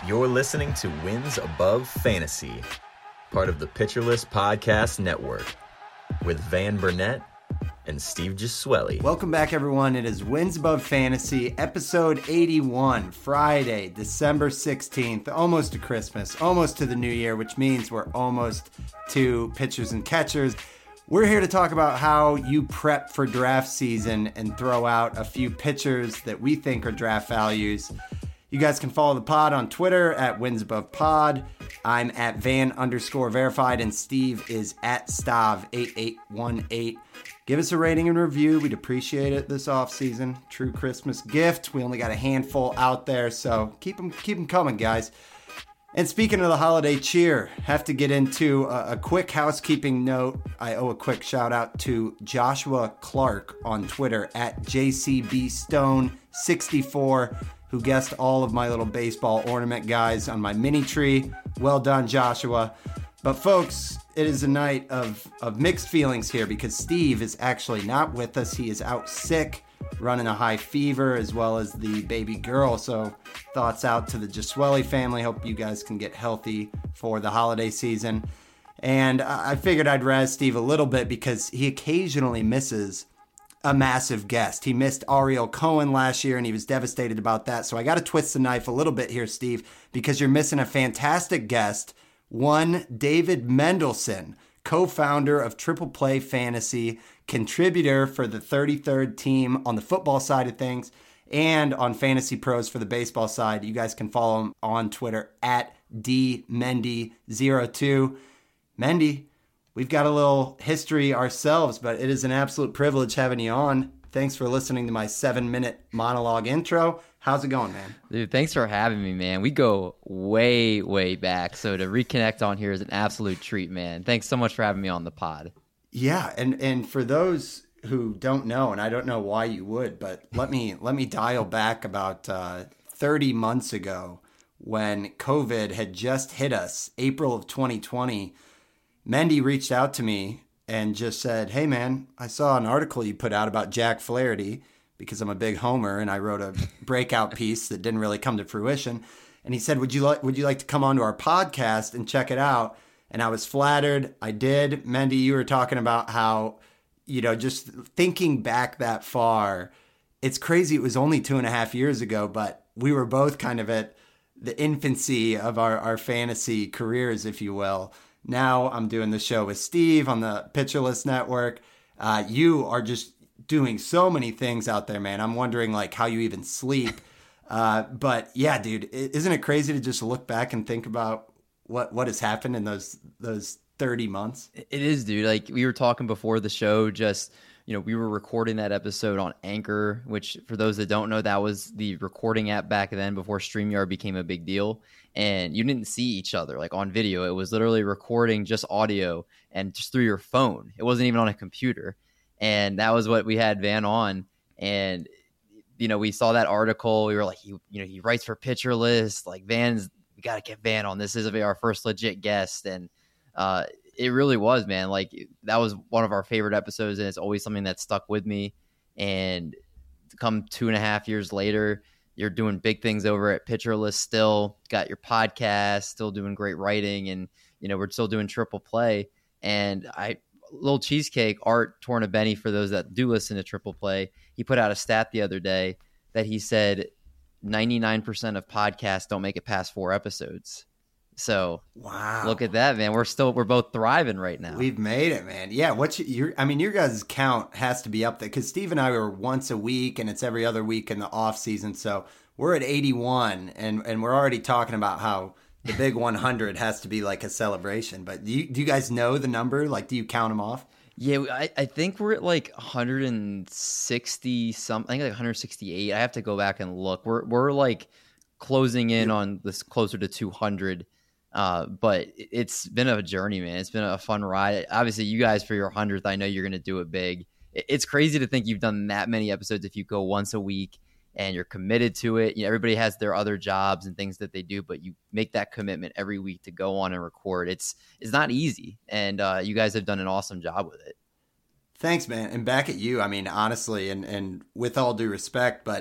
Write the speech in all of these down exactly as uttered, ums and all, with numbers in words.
You're listening to Wins Above Fantasy, part of the Pitcher List Podcast Network, with Van Burnett and Steve Gesuele. Welcome back, everyone. It is Wins Above Fantasy, episode eighty-one, Friday, December sixteenth, almost to Christmas, almost to the new year, which means we're almost to pitchers and catchers. We're here to talk about how you prep for draft season and throw out a few pitchers that we think are draft values. You guys can follow the pod on Twitter at WinsAbovePod. I'm at Van underscore verified, and Steve is at Stav eight eight one eight. Give us a rating and review. We'd appreciate it this offseason. True Christmas gift. We only got a handful out there, so keep them, keep them coming, guys. And speaking of the holiday cheer, have to get into a, a quick housekeeping note. I owe a quick shout out to Joshua Clark on Twitter at J C B Stone sixty-four, who guessed all of my little baseball ornament guys on my mini tree. Well done, Joshua. But folks, it is a night of, of mixed feelings here because Steve is actually not with us. He is out sick, running a high fever, as well as the baby girl. So thoughts out to the Gesuele family. Hope you guys can get healthy for the holiday season. And I figured I'd razz Steve a little bit because he occasionally misses a massive guest. He missed Ariel Cohen last year, and he was devastated about that. So I got to twist the knife a little bit here, Steve, because you're missing a fantastic guest. One, David Mendelson, co-founder of Triple Play Fantasy, contributor for the thirty-third team on the football side of things, and on Fantasy Pros for the baseball side. You guys can follow him on Twitter at D Mendy zero two. Mendy, we've got a little history ourselves, but it is an absolute privilege having you on. Thanks for listening to my seven-minute monologue intro. How's it going, man? Dude, thanks for having me, man. We go way, way back, so to reconnect on here is an absolute treat, man. Thanks so much for having me on the pod. Yeah, and, and for those who don't know, and I don't know why you would, but let me let me dial back about uh, thirty months ago when COVID had just hit us, April of twenty twenty. Mendy reached out to me and just said, hey, man, I saw an article you put out about Jack Flaherty because I'm a big homer and I wrote a breakout piece that didn't really come to fruition. And he said, would you like would you like to come onto our podcast and check it out? And I was flattered. I did. Mendy, you were talking about how, you know, just thinking back that far, it's crazy. It was only two and a half years ago, but we were both kind of at the infancy of our, our fantasy careers, if you will. Now I'm doing the show with Steve on the Pitcher List Network. Uh, you are just doing so many things out there, man. I'm wondering like how you even sleep. Uh, but yeah, dude, isn't it crazy to just look back and think about what, what has happened in those, those thirty months? It is, dude. Like we were talking before the show, just, you know, we were recording that episode on Anchor, which for those that don't know, that was the recording app back then before StreamYard became a big deal. And you didn't see each other like on video. It was literally recording just audio and just through your phone. It wasn't even on a computer. And that was what we had Van on. And, you know, we saw that article. We were like, he, you know, he writes for Pitcher List. Like Van's, we got to get Van on. This is our first legit guest. And uh, it really was, man. Like that was one of our favorite episodes. And it's always something that stuck with me. And to come two and a half years later, you're doing big things over at Pitcher List still, got your podcast, still doing great writing, and, you know, we're still doing Triple Play. And I, little cheesecake, Art Tornabenny, for those that do listen to Triple Play, he put out a stat the other day that he said ninety-nine percent of podcasts don't make it past four episodes. So wow, look at that, man. We're still, we're both thriving right now. We've made it, man. Yeah. What's your, I mean, your guys' count has to be up there because Steve and I were once a week and it's every other week in the off season. So we're at eighty-one and, and we're already talking about how the big one hundred has to be like a celebration. But do you, do you guys know the number? Like, do you count them off? Yeah, I, I think we're at like one hundred sixty something, I think like one hundred sixty-eight. I have to go back and look. We're, we're like closing in on this closer to two hundred. Uh, but it's been a journey, man. It's been a fun ride. Obviously, you guys for your hundredth, I know you're going to do it big. It's crazy to think you've done that many episodes if you go once a week and you're committed to it. You know, everybody has their other jobs and things that they do, but you make that commitment every week to go on and record. It's it's not easy, and uh, you guys have done an awesome job with it. Thanks, man. And back at you. I mean, honestly, and and with all due respect, but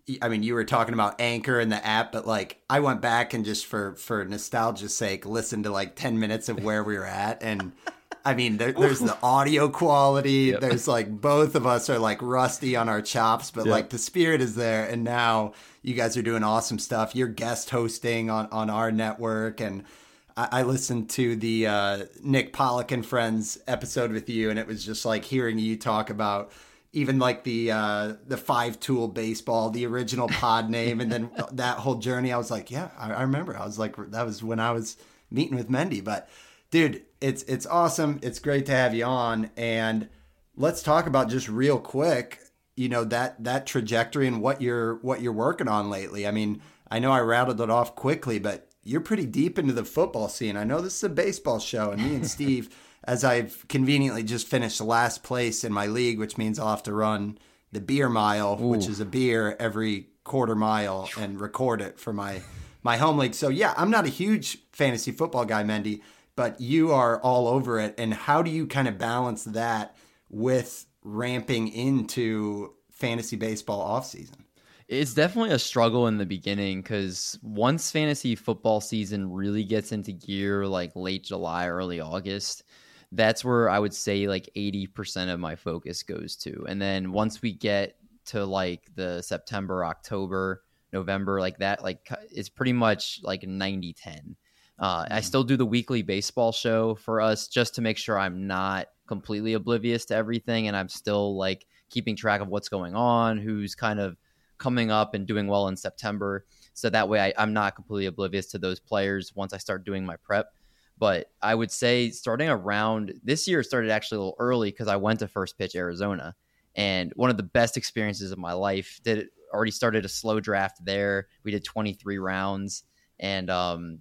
I mean, you were talking about Anchor and the app, but like I went back and just for, for nostalgia's sake, listened to like ten minutes of where we were at. And I mean, there, there's the audio quality. Yep. There's like both of us are like rusty on our chops, but yep. like the spirit is there. And now you guys are doing awesome stuff. You're guest hosting on, on our network. And I, I listened to the uh, Nick Pollock and Friends episode with you, and it was just like hearing you talk about even like the uh, the five tool baseball, the original pod name, and then that whole journey. I was like, yeah, I, I remember. I was like, that was when I was meeting with Mendy. But dude, it's it's awesome. It's great to have you on. And let's talk about just real quick, you know, that that trajectory and what you're what you're working on lately. I mean, I know I rattled it off quickly, but you're pretty deep into the football scene. I know this is a baseball show, and me and Steve, as I've conveniently just finished last place in my league, which means I'll have to run the beer mile, Ooh. which is a beer every quarter mile, and record it for my, my home league. So yeah, I'm not a huge fantasy football guy, Mendy, but you are all over it. And how do you kind of balance that with ramping into fantasy baseball off season? It's definitely a struggle in the beginning because once fantasy football season really gets into gear, like late July, early August, that's where I would say like eighty percent of my focus goes to. And then once we get to like the September, October, November, like that, like it's pretty much like ninety ten. Uh, mm-hmm. I still do the weekly baseball show for us just to make sure I'm not completely oblivious to everything. And I'm still like keeping track of what's going on, who's kind of coming up and doing well in September. So that way I, I'm not completely oblivious to those players once I start doing my prep. But I would say starting around this year started actually a little early because I went to First Pitch Arizona, and one of the best experiences of my life. Did already started a slow draft there. We did twenty-three rounds, and um,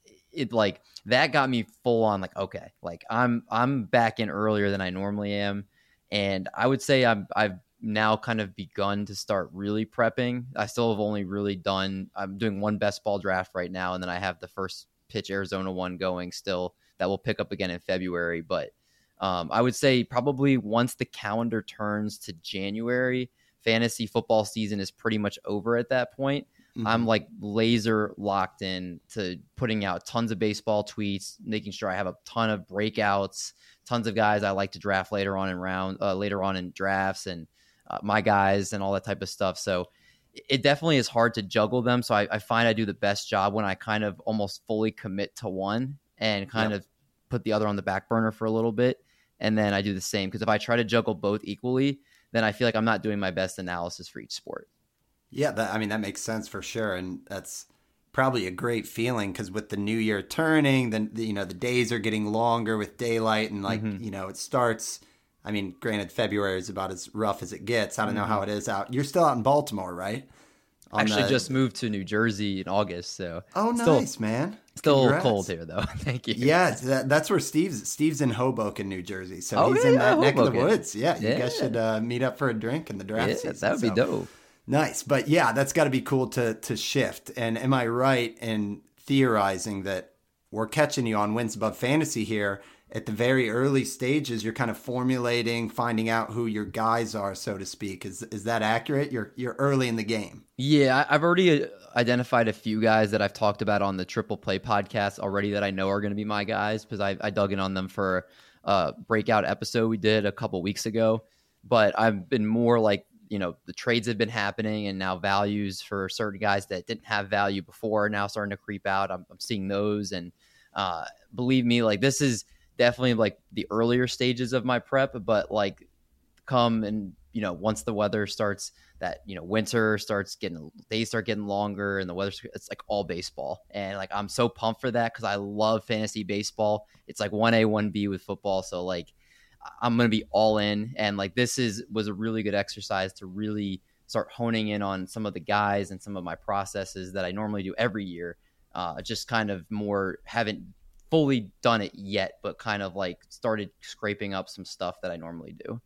it like that got me full on like, okay, like I'm I'm back in earlier than I normally am, and I would say I'm I've now kind of begun to start really prepping. I still have only really done. I'm doing one best ball draft right now, and then I have the First Pitch Arizona one going still that will pick up again in February. But um, I would say probably once the calendar turns to January, fantasy football season is pretty much over at that point. Mm-hmm. I'm like laser locked in to putting out tons of baseball tweets, making sure I have a ton of breakouts, tons of guys I like to draft later on in round, uh, later on in drafts, and uh, my guys and all that type of stuff. So it definitely is hard to juggle them. So I, I find I do the best job when I kind of almost fully commit to one and kind yep. of put the other on the back burner for a little bit. And then I do the same. Because if I try to juggle both equally, then I feel like I'm not doing my best analysis for each sport. Yeah, that, I mean, that makes sense for sure. And that's probably a great feeling because with the new year turning, then, you know, the days are getting longer with daylight and like, mm-hmm. you know, it starts... I mean, granted, February is about as rough as it gets. I don't know how it is out. You're still out in Baltimore, right? On Actually, the... just moved to New Jersey in August, so oh, nice, still, man. Still Congrats. Cold here, though. Thank you. Yeah, that, that's where Steve's. Steve's in Hoboken, New Jersey, so oh, he's yeah, in that yeah, neck Hoboken. of the woods. Yeah, you yeah. guys should uh, meet up for a drink in the draft yeah, season. That would so. be dope. Nice, but yeah, that's got to be cool to to shift. And am I right in theorizing that we're catching you on Wins Above Fantasy here? At the very early stages, you're kind of formulating, finding out who your guys are, so to speak. Is is that accurate? You're you're early in the game. Yeah, I've already identified a few guys that I've talked about on the Triple Play podcast already that I know are going to be my guys because I, I dug in on them for a breakout episode we did a couple weeks ago. But I've been more like, you know, the trades have been happening and now values for certain guys that didn't have value before are now starting to creep out. I'm, I'm seeing those. And uh, believe me, like this is definitely like the earlier stages of my prep, but like come and, you know, once the weather starts, that, you know, winter starts getting, days start getting longer and the weather, it's like all baseball. And like, I'm so pumped for that because I love fantasy baseball. It's like one A, one B with football. So like, I'm going to be all in. And like, this is, was a really good exercise to really start honing in on some of the guys and some of my processes that I normally do every year. Uh, just kind of more haven't fully done it yet, but kind of like started scraping up some stuff that I normally do.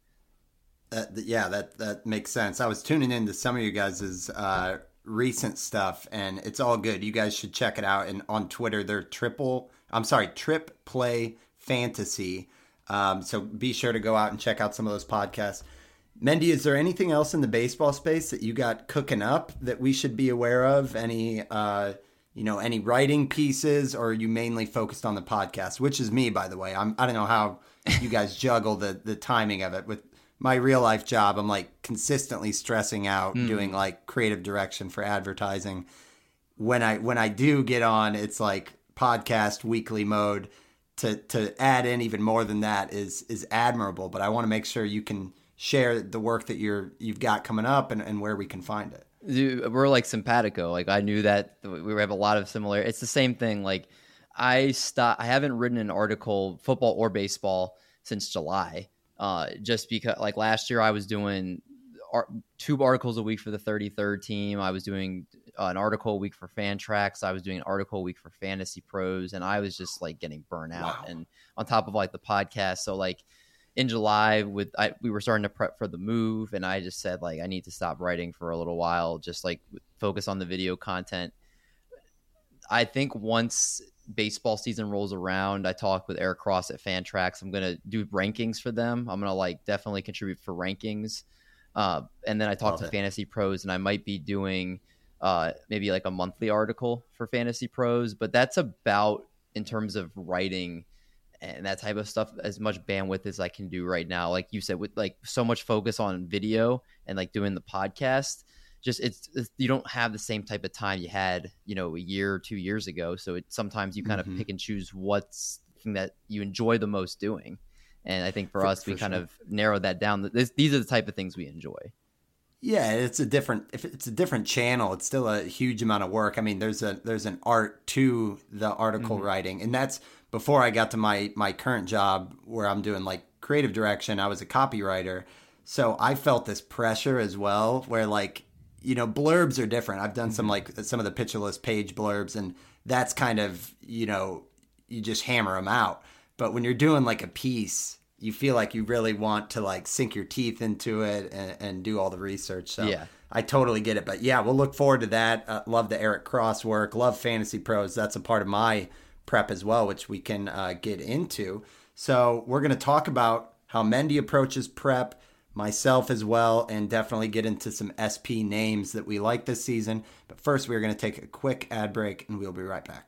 Uh, yeah, that that makes sense. I was tuning into some of you guys' uh, recent stuff, and it's all good. You guys should check it out. And on Twitter, they're triple. I'm sorry, Trip Play Fantasy. Um, so be sure to go out and check out some of those podcasts. Mendy, is there anything else in the baseball space that you got cooking up that we should be aware of? Any, uh, you know, any writing pieces, or are you mainly focused on the podcast, which is me, by the way? I'm, I don't know how you guys juggle the, the timing of it. With my real life job, I'm like consistently stressing out mm. doing like creative direction for advertising. When I, when I do get on, it's like podcast weekly mode. To, to add in even more than that is, is admirable, but I want to make sure you can share the work that you're, you've got coming up and, and where we can find it. Dude, we're like simpatico. Like I knew that we have a lot of similar. It's the same thing. Like I stop. I haven't written an article, football or baseball, since July. Uh, just because, like last year, I was doing art, two articles a week for the thirty-third team. I was doing uh, an article a week for Fantrax. I was doing an article a week for Fantasy Pros, and I was just like getting burnt out. Wow. And on top of like the podcast, so like. In July, with I, we were starting to prep for the move, and I just said like I need to stop writing for a little while, just like focus on the video content. I think once baseball season rolls around, I talked with Eric Cross at Fantrax. I'm gonna do rankings for them. I'm gonna like definitely contribute for rankings, uh, and then I talked to it. Fantasy Pros, and I might be doing uh, maybe like a monthly article for Fantasy Pros. But that's about in terms of writing. And that type of stuff, as much bandwidth as I can do right now. Like you said, with like so much focus on video and like doing the podcast, just it's, it's you don't have the same type of time you had, you know, a year or two years ago. So it, sometimes you kind mm-hmm. of pick and choose what's the thing that you enjoy the most doing. And I think for, for us, for we kind sure. of narrowed that down. This, these are the type of things we enjoy. Yeah, it's a different. If it's a different channel, it's still a huge amount of work. I mean, there's a there's an art to the article mm-hmm. writing, and that's before I got to my my current job where I'm doing like creative direction. I was a copywriter, so I felt this pressure as well. Where like you know, blurbs are different. I've done mm-hmm. some like some of the Pitcher List page blurbs, and that's kind of you know you just hammer them out. But when you're doing like a piece, you feel like you really want to like sink your teeth into it and, and do all the research. So yeah. I totally get it. But yeah, we'll look forward to that. Uh, love the Eric Cross work. Love Fantasy Pros. That's a part of my prep as well, which we can uh, get into. So we're going to talk about how Mendy approaches prep, myself as well, and definitely get into some S P names that we like this season. But first, we're going to take a quick ad break, and we'll be right back.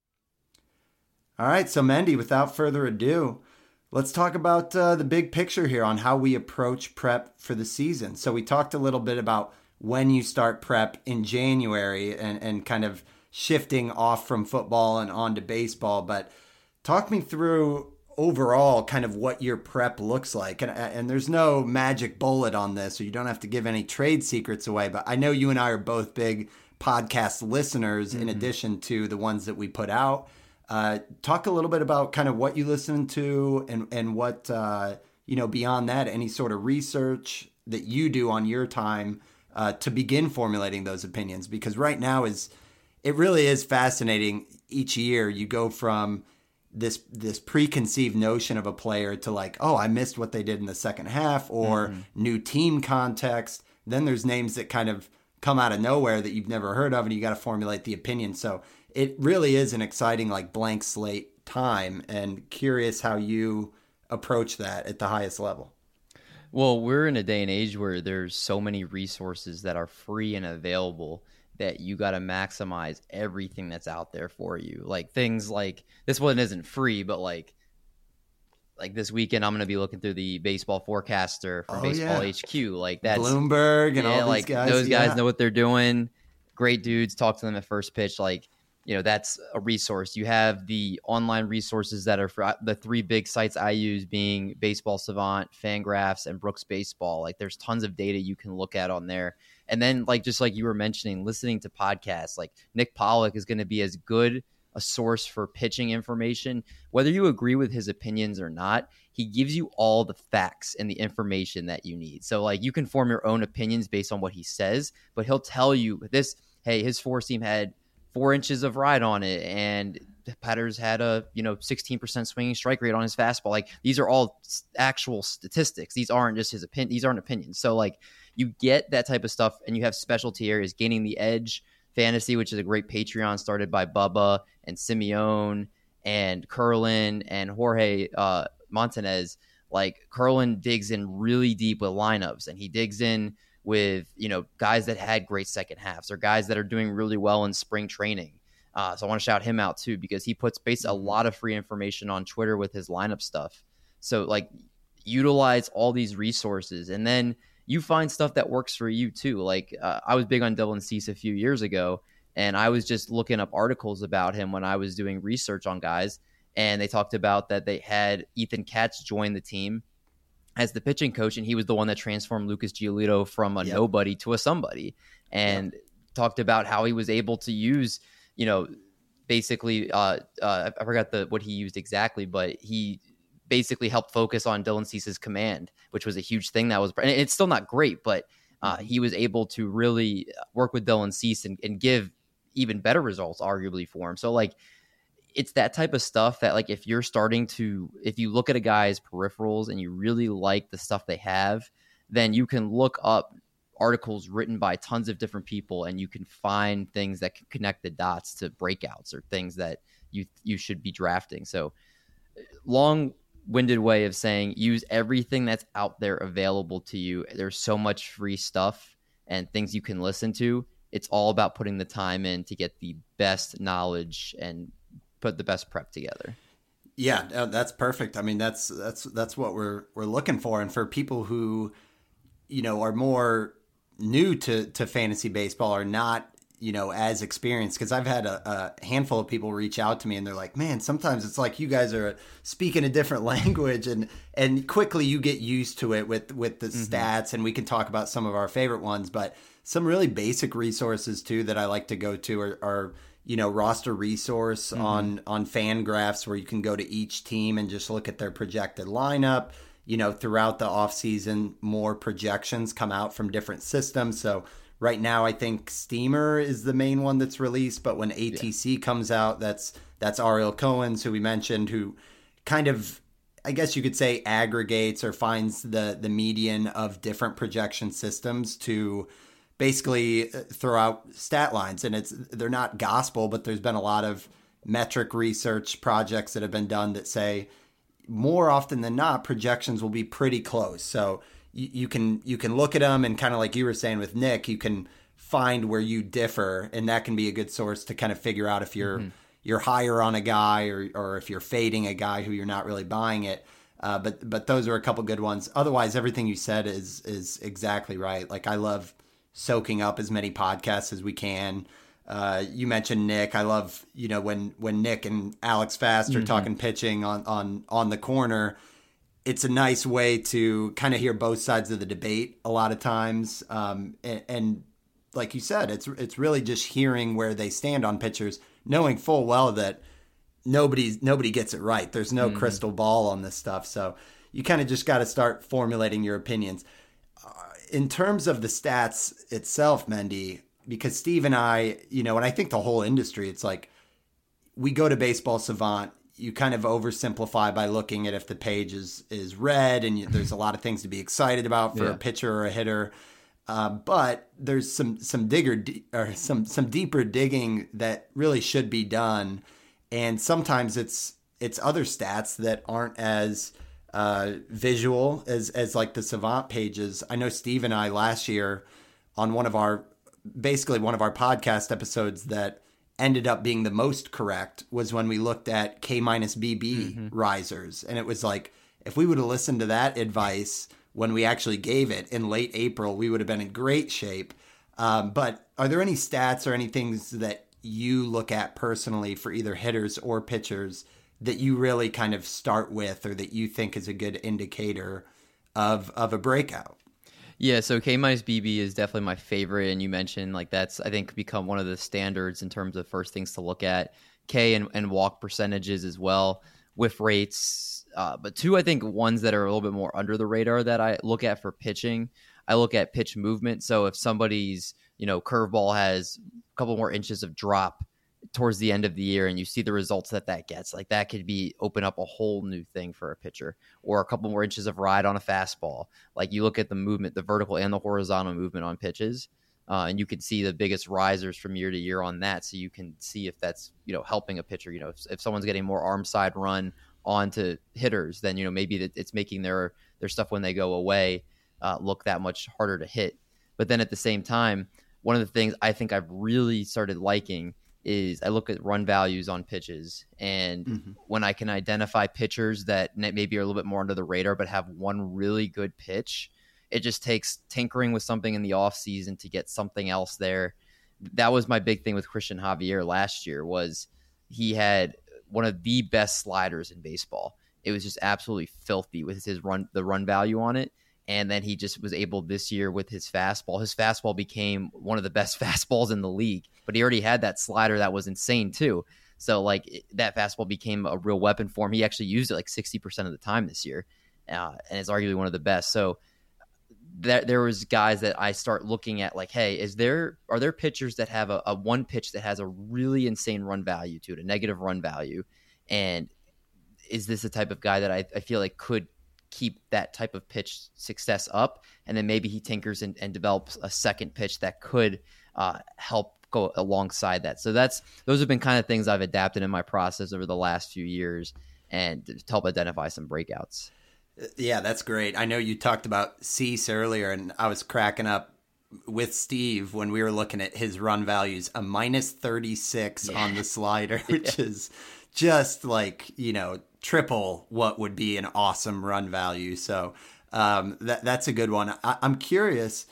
All right, so Mendy, without further ado, let's talk about uh, the big picture here on how we approach prep for the season. So we talked a little bit about when you start prep in January and, and kind of shifting off from football and on to baseball. But talk me through overall kind of what your prep looks like. And, and there's no magic bullet on this, so you don't have to give any trade secrets away. But I know you and I are both big podcast listeners mm-hmm. in addition to the ones that we put out. Uh, talk a little bit about kind of what you listen to and, and what, uh, you know, beyond that, any sort of research that you do on your time uh, to begin formulating those opinions. Because right now is, it really is fascinating. Each year you go from this, this preconceived notion of a player to like, oh, I missed what they did in the second half or mm-hmm. new team context. Then there's names that kind of come out of nowhere that you've never heard of and you got to formulate the opinion. So it really is an exciting, like, blank slate time, and curious how you approach that at the highest level. Well, we're in a day and age where there's so many resources that are free and available that you got to maximize everything that's out there for you. Like things like this one isn't free, but like like this weekend I'm going to be looking through the baseball forecaster from oh, Baseball yeah. H Q. Like that's Bloomberg and yeah, all these like guys. Those guys yeah. know what they're doing. Great dudes. Talk to them at first pitch. Like, you know, that's a resource. You have the online resources that are for the three big sites I use being Baseball Savant, Fangraphs, and Brooks Baseball. Like there's tons of data you can look at on there. And then like, just like you were mentioning, listening to podcasts, like Nick Pollock is going to be as good a source for pitching information. Whether you agree with his opinions or not, he gives you all the facts and the information that you need. So like you can form your own opinions based on what he says, but he'll tell you this, hey, his four seam had four inches of ride on it, and Petters had a, you know, sixteen percent swinging strike rate on his fastball. Like these are all actual statistics. These aren't just his opinion. These aren't opinions. So like you get that type of stuff, and you have specialty areas. Gaining the Edge Fantasy, which is a great Patreon started by Bubba and Simeone and Curlin and Jorge uh, Montanez. Like Curlin digs in really deep with lineups, and he digs in with, you know, guys that had great second halves or guys that are doing really well in spring training. Uh, so I want to shout him out too, because he puts base a lot of free information on Twitter with his lineup stuff. So like utilize all these resources, and then you find stuff that works for you too. Like uh, I was big on Dylan Cease a few years ago, and I was just looking up articles about him when I was doing research on guys. And they talked about that they had Ethan Katz join the team as the pitching coach, and he was the one that transformed Lucas Giolito from a yep. nobody to a somebody, and yep. talked about how he was able to use, you know, basically, uh, uh, I forgot the what he used exactly, but he basically helped focus on Dylan Cease's command, which was a huge thing. That was, and it's still not great, but uh, he was able to really work with Dylan Cease and, and give even better results, arguably, for him. So, like, it's that type of stuff that, like, if you're starting to, if you look at a guy's peripherals and you really like the stuff they have, then you can look up articles written by tons of different people, and you can find things that can connect the dots to breakouts or things that you you should be drafting. So long-winded way of saying, use everything that's out there available to you. There's so much free stuff and things you can listen to. It's all about putting the time in to get the best knowledge and put the best prep together. Yeah, that's perfect. I mean, that's that's that's what we're we're looking for. And for people who, you know, are more new to, to fantasy baseball, are not, you know, as experienced, because I've had a, a handful of people reach out to me and they're like, man, sometimes it's like you guys are speaking a different language, and and quickly you get used to it with with the mm-hmm. stats, and we can talk about some of our favorite ones, but some really basic resources too that I like to go to are, are you know, roster resource mm-hmm. on on Fangraphs, where you can go to each team and just look at their projected lineup. You know, throughout the offseason, more projections come out from different systems. So right now, I think Steamer is the main one that's released. But when A T C yeah. comes out, that's that's Ariel Cohen's, who we mentioned, who kind of, I guess you could say, aggregates or finds the the median of different projection systems to basically throw out stat lines. And it's they're not gospel, but there's been a lot of metric research projects that have been done that say, more often than not, projections will be pretty close. So you, you can you can look at them, and kind of like you were saying with Nick, you can find where you differ, and that can be a good source to kind of figure out if you're mm-hmm. you're higher on a guy, or or if you're fading a guy who you're not really buying it. Uh, but but those are a couple good ones. Otherwise, everything you said is is exactly right. Like, I love soaking up as many podcasts as we can. Uh, you mentioned Nick. I love, you know, when, when Nick and Alex Fast are mm-hmm. talking pitching on, on, on the corner, it's a nice way to kind of hear both sides of the debate a lot of times. Um, and, and like you said, it's, it's really just hearing where they stand on pitchers, knowing full well that nobody's, nobody gets it right. There's no mm-hmm. crystal ball on this stuff. So you kind of just got to start formulating your opinions. Uh, in terms of the stats itself, Mendy, because Steve and I, you know, and I think the whole industry, it's like we go to Baseball Savant, you kind of oversimplify by looking at if the page is, is red, and you, there's a lot of things to be excited about for yeah. a pitcher or a hitter. Uh, but there's some some digger or some some deeper digging that really should be done, and sometimes it's it's other stats that aren't as uh, visual as as like the Savant pages. I know Steve and I last year on one of our basically one of our podcast episodes that ended up being the most correct was when we looked at K minus B B mm-hmm. risers. And it was like, if we would have listened to that advice when we actually gave it in late April, we would have been in great shape. Um, but are there any stats or any things that you look at personally for either hitters or pitchers that you really kind of start with, or that you think is a good indicator of, of a breakout? Yeah, so K minus B B is definitely my favorite, and you mentioned like that's I think become one of the standards in terms of first things to look at. K and, and walk percentages as well, whiff rates. Uh, but two, I think ones that are a little bit more under the radar that I look at for pitching. I look at pitch movement. So if somebody's you know curveball has a couple more inches of drop towards the end of the year, and you see the results that that gets, like that could be open up a whole new thing for a pitcher. Or a couple more inches of ride on a fastball. Like you look at the movement, the vertical and the horizontal movement on pitches, uh, and you can see the biggest risers from year to year on that. So you can see if that's you know helping a pitcher. You know, if, if someone's getting more arm side run onto hitters, then, you know, maybe that it's making their, their stuff when they go away uh, look that much harder to hit. But then at the same time, one of the things I think I've really started liking is I look at run values on pitches, and mm-hmm. when I can identify pitchers that maybe are a little bit more under the radar but have one really good pitch, it just takes tinkering with something in the off season to get something else there. That was my big thing with Christian Javier last year, was he had one of the best sliders in baseball. It was just absolutely filthy with his run, the run value on it. And then he just was able this year with his fastball. His fastball became one of the best fastballs in the league, but he already had that slider that was insane too. So like that fastball became a real weapon for him. He actually used it like sixty percent of the time this year, uh, and it's arguably one of the best. So that there was guys that I start looking at like, hey, is there are there pitchers that have a, a one pitch that has a really insane run value to it, a negative run value, and is this the type of guy that I, I feel like could keep that type of pitch success up, and then maybe he tinkers and, and develops a second pitch that could uh, help go alongside that. So that's those have been kind of things I've adapted in my process over the last few years, and to help identify some breakouts. Yeah, that's great. I know you talked about Cease earlier, and I was cracking up with Steve when we were looking at his run values, a minus thirty-six yeah. on the slider, which yeah. is just like, you know, triple what would be an awesome run value. So um, that that's a good one. I, I'm curious,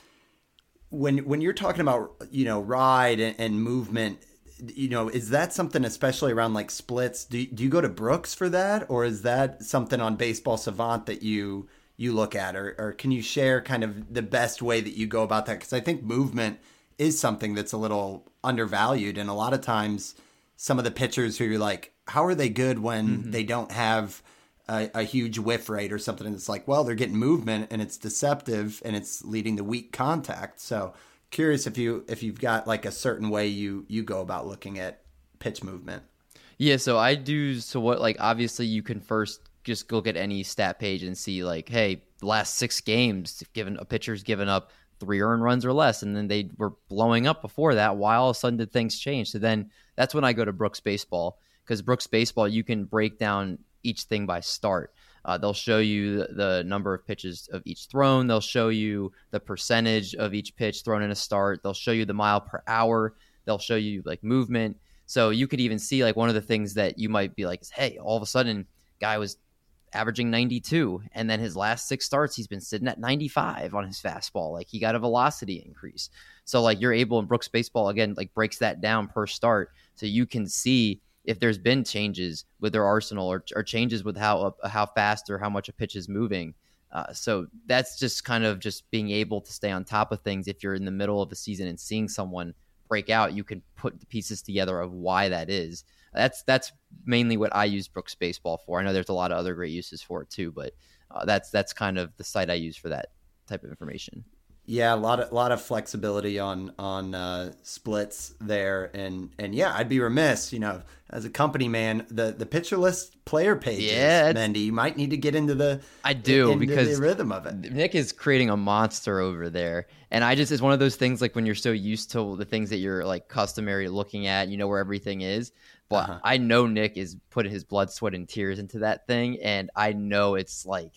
when when you're talking about, you know, ride and, and movement, you know, is that something especially around like splits? Do do you go to Brooks for that, or is that something on Baseball Savant that you you look at, or or can you share kind of the best way that you go about that? Because I think movement is something that's a little undervalued, and a lot of times some of the pitchers who you're like, how are they good when mm-hmm. they don't have a, a huge whiff rate or something? And it's like, well, they're getting movement and it's deceptive and it's leading to weak contact. So curious if you if you've got like a certain way you you go about looking at pitch movement. Yeah, so I do. So what, like, obviously you can first just look at any stat page and see like, hey, the last six games, given a pitcher's given up three earned runs or less, and then they were blowing up before that. Why all of a sudden did things change? So then that's when I go to Brooks Baseball, because Brooks Baseball, you can break down each thing by start. Uh, they'll show you the number of pitches of each thrown. They'll show you the percentage of each pitch thrown in a start. They'll show you the mile per hour. They'll show you like movement. So you could even see like one of the things that you might be like, is, hey, all of a sudden guy was averaging ninety-two, and then his last six starts he's been sitting at ninety-five on his fastball. Like he got a velocity increase. So like you're able, in Brooks Baseball again, like breaks that down per start, so you can see if there's been changes with their arsenal, or, or changes with how uh, how fast or how much a pitch is moving. Uh, so that's just kind of just being able to stay on top of things. If you're in the middle of the season and seeing someone break out, you can put the pieces together of why that is. That's that's mainly what I use Brooks Baseball for. I know there's a lot of other great uses for it too, but uh, that's that's kind of the site I use for that type of information. Yeah, a lot of lot of flexibility on on uh, splits there, and and yeah, I'd be remiss, you know, as a company man, the the pitcher list player pages, yeah, Mendy, you might need to get into the I do into because the rhythm of it. Nick is creating a monster over there, and I just it's one of those things like when you're so used to the things that you're like customary looking at, you know where everything is. But uh-huh. I know Nick is putting his blood, sweat, and tears into that thing, and I know it's like.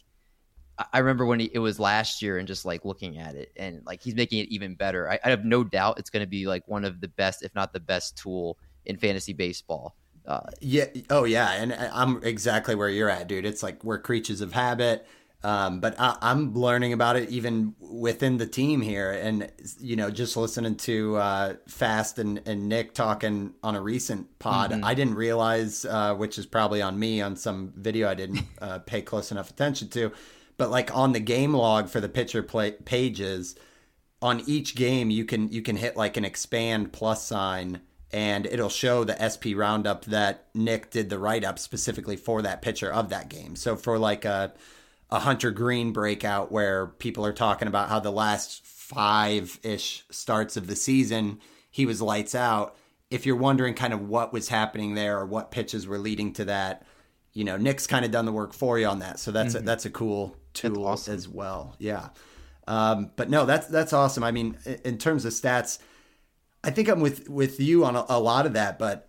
I remember when he, it was last year and just like looking at it, and like he's making it even better. I, I have no doubt it's going to be like one of the best, if not the best tool in fantasy baseball. Uh, yeah. Oh yeah. And I'm exactly where you're at, dude. It's like we're creatures of habit. Um, but I, I'm learning about it even within the team here. And, you know, just listening to uh, Fast and, and Nick talking on a recent pod, mm-hmm. I didn't realize, uh, which is probably on me on some video I didn't uh, pay close enough attention to. But like on the game log for the pitcher play pages, on each game you can you can hit like an expand plus sign, and it'll show the S P roundup that Nick did the write up specifically for that pitcher of that game. So for like a a Hunter Green breakout where people are talking about how the last five ish starts of the season he was lights out. If you're wondering kind of what was happening there or what pitches were leading to that, you know, Nick's kind of done the work for you on that. So that's mm-hmm. a, that's a cool tool awesome. as well. Yeah. Um, but no, that's, that's awesome. I mean, in terms of stats, I think I'm with, with you on a, a lot of that, but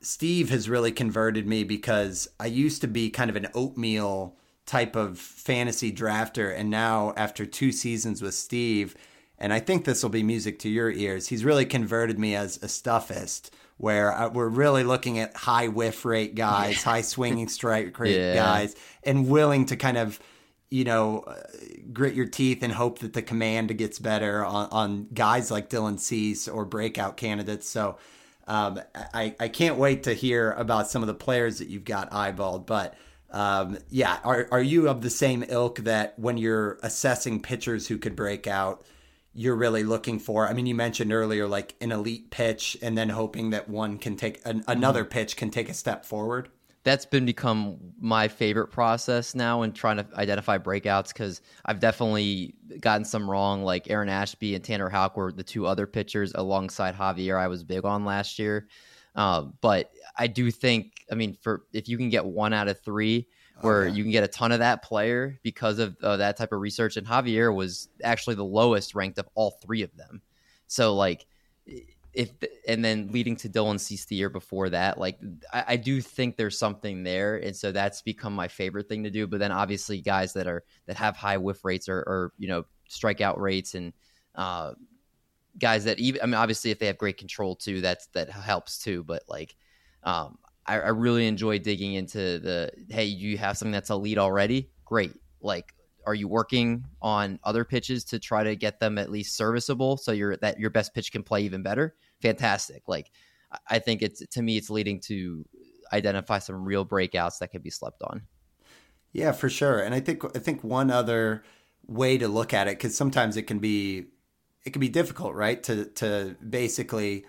Steve has really converted me because I used to be kind of an oatmeal type of fantasy drafter. And now after two seasons with Steve, and I think this will be music to your ears, he's really converted me as a stuffist, where I, we're really looking at high whiff rate guys, yeah. high swinging strike rate yeah. guys, and willing to kind of, you know, uh, grit your teeth and hope that the command gets better on, on guys like Dylan Cease or breakout candidates. So um, I, I can't wait to hear about some of the players that you've got eyeballed. But um, yeah, are, are you of the same ilk that when you're assessing pitchers who could break out, you're really looking for? I mean, you mentioned earlier, like an elite pitch and then hoping that one can take an, another pitch can take a step forward. That's been become my favorite process now in trying to identify breakouts, because I've definitely gotten some wrong. Like Aaron Ashby and Tanner Houck were the two other pitchers alongside Javier I was big on last year. Uh, but I do think, I mean, for if you can get one out of three where okay. you can get a ton of that player because of uh, that type of research, and Javier was actually the lowest ranked of all three of them. So like, if and then leading to Dylan Cease the year before that, like I, I do think there's something there, and so that's become my favorite thing to do. But then obviously guys that are that have high whiff rates or, or you know strikeout rates, and uh, guys that even I mean obviously if they have great control too, that's that helps too. But like um, I, I really enjoy digging into the hey, you have something that's elite already, great. Like, are you working on other pitches to try to get them at least serviceable so you're that your best pitch can play even better? Fantastic. Like, I think it's, to me, it's leading to identify some real breakouts that can be slept on. Yeah, for sure. And I think, I think one other way to look at it, because sometimes it can be, it can be difficult, right? To, to basically,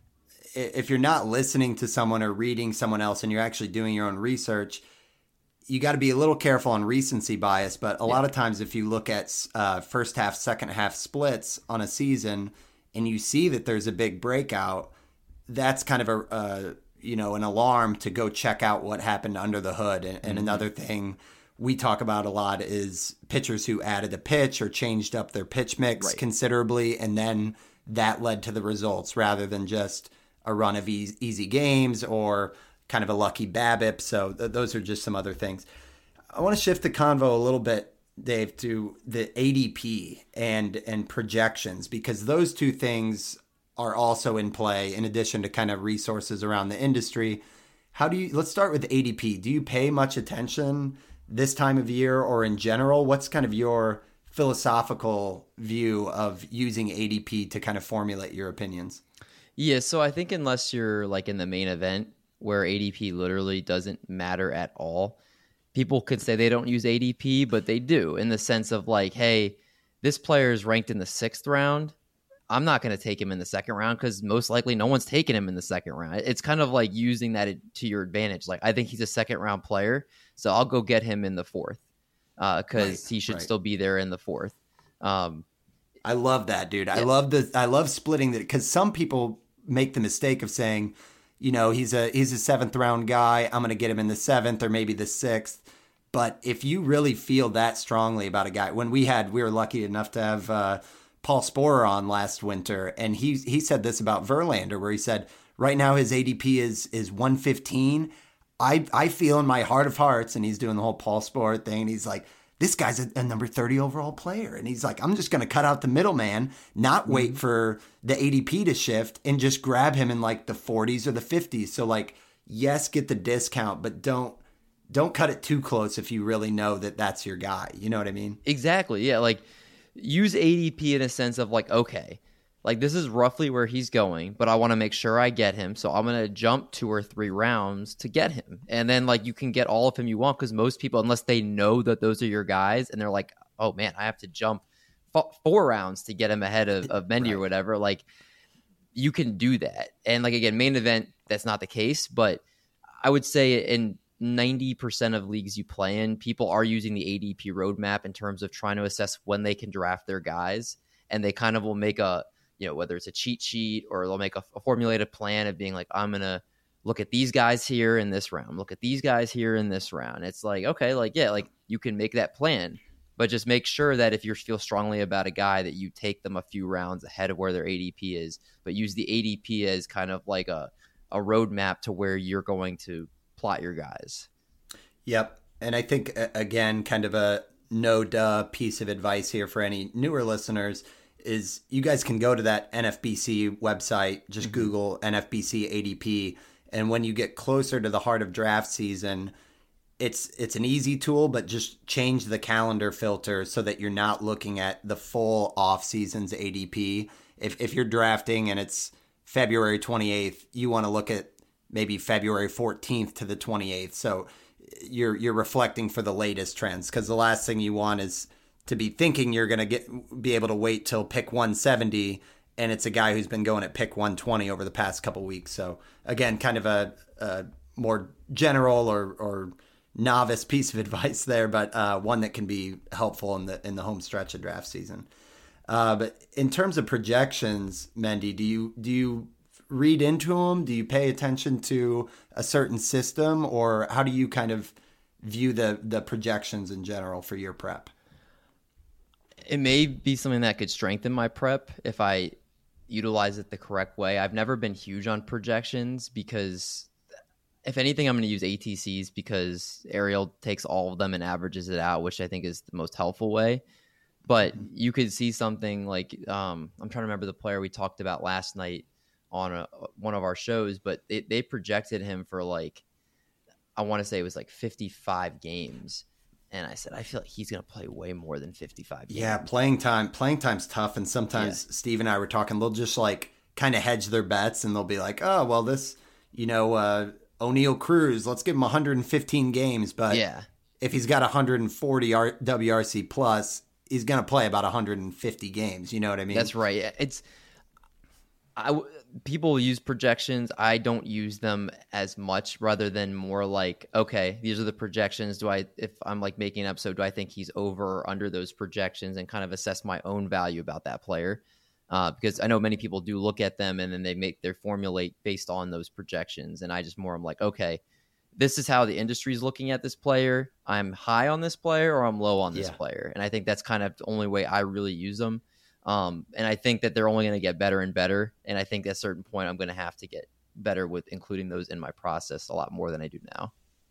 if you're not listening to someone or reading someone else and you're actually doing your own research, you got to be a little careful on recency bias. But a yeah. lot of times if you look at uh, first half, second half splits on a season, and you see that there's a big breakout, that's kind of a, uh, you know, an alarm to go check out what happened under the hood. And, and mm-hmm. another thing we talk about a lot is pitchers who added a pitch or changed up their pitch mix right. considerably, and then that led to the results rather than just a run of easy, easy games or kind of a lucky BABIP. So th- those are just some other things. I want to shift the convo a little bit, Dave, to the A D P and and projections, because those two things are also in play in addition to kind of resources around the industry. How do you, let's start with A D P. Do you pay much attention this time of year or in general? What's kind of your philosophical view of using A D P to kind of formulate your opinions? Yeah, so I think unless you're like in the main event where A D P literally doesn't matter at all, people could say they don't use A D P, but they do, in the sense of like, hey, this player is ranked in the sixth round. I'm not going to take him in the second round because most likely no one's taking him in the second round. It's kind of like using that to your advantage. Like, I think he's a second round player, so I'll go get him in the fourth because uh, right, he should right. still be there in the fourth. Um, I love that, dude. Yeah. I love the I love splitting that, because some people make the mistake of saying, you know, he's a he's a seventh round guy, I'm going to get him in the seventh or maybe the sixth. But if you really feel that strongly about a guy, when we had, we were lucky enough to have uh, Paul Sporer on last winter, and he he said this about Verlander, where he said, right now his A D P is is one fifteen. I I feel in my heart of hearts, and he's doing the whole Paul Sporer thing, and he's like, this guy's a, a number thirty overall player. And he's like, I'm just going to cut out the middleman, not wait mm-hmm. for the A D P to shift, and just grab him in like the forties or the fifties. So like, yes, get the discount, but don't, don't cut it too close if you really know that that's your guy. You know what I mean? Exactly. Yeah. Like, use A D P in a sense of like, okay, like this is roughly where he's going, but I want to make sure I get him. So I'm going to jump two or three rounds to get him. And then like you can get all of him you want, because most people, unless they know that those are your guys and they're like, oh man, I have to jump f- four rounds to get him ahead of, of Mendy right. or whatever. Like, you can do that. And like, again, main event, that's not the case, but I would say in ninety percent of leagues you play in, people are using the A D P roadmap in terms of trying to assess when they can draft their guys. And they kind of will make a, you know, whether it's a cheat sheet or they'll make a, a formulated plan of being like, I'm going to look at these guys here in this round, look at these guys here in this round. It's like, okay, like, yeah, like you can make that plan, but just make sure that if you feel strongly about a guy that you take them a few rounds ahead of where their A D P is, but use the A D P as kind of like a, a roadmap to where you're going to plot your guys. Yep. And I think, again, kind of a no duh piece of advice here for any newer listeners is you guys can go to that N F B C website, just mm-hmm. Google N F B C A D P. And when you get closer to the heart of draft season, it's it's an easy tool, but just change the calendar filter so that you're not looking at the full off season's A D P. If if you're drafting and it's February twenty-eighth, you want to look at maybe February fourteenth to the twenty-eighth. So you're you're reflecting for the latest trends, because the last thing you want is to be thinking you're going to get be able to wait till pick one seventy and it's a guy who's been going at pick one twenty over the past couple weeks. So again, kind of a, a more general or or novice piece of advice there, but uh, one that can be helpful in the in the home stretch of draft season. Uh, but in terms of projections, Mendy, do you do you read into them? Do you pay attention to a certain system, or how do you kind of view the the projections in general for your prep? It may be something that could strengthen my prep if I utilize it the correct way. I've never been huge on projections because, if anything, I'm going to use A T Cs because Ariel takes all of them and averages it out, which I think is the most helpful way. But you could see something like, um, I'm trying to remember the player we talked about last night on a, one of our shows, but they, they projected him for like, I want to say it was like fifty-five games. And I said, I feel like he's going to play way more than fifty-five games. Yeah, playing time, playing time's tough. And sometimes yeah. Steve and I were talking, they'll just like kind of hedge their bets and they'll be like, oh, well, this, you know, uh, O'Neal Cruz, let's give him one hundred fifteen games. But yeah. if he's got one hundred forty R- W R C plus, he's going to play about one hundred fifty games. You know what I mean? That's right. It's I, people use projections. I don't use them as much, rather than more like, okay, these are the projections. Do I, if I'm like making an episode, do I think he's over or under those projections, and kind of assess my own value about that player? Uh, because I know many people do look at them and then they make their formulate based on those projections. And I just more, I'm like, okay, this is how the industry is looking at this player. I'm high on this player or I'm low on this yeah. player. And I think that's kind of the only way I really use them. Um, and I think that they're only going to get better and better. And I think at a certain point, I'm going to have to get better with including those in my process a lot more than I do now.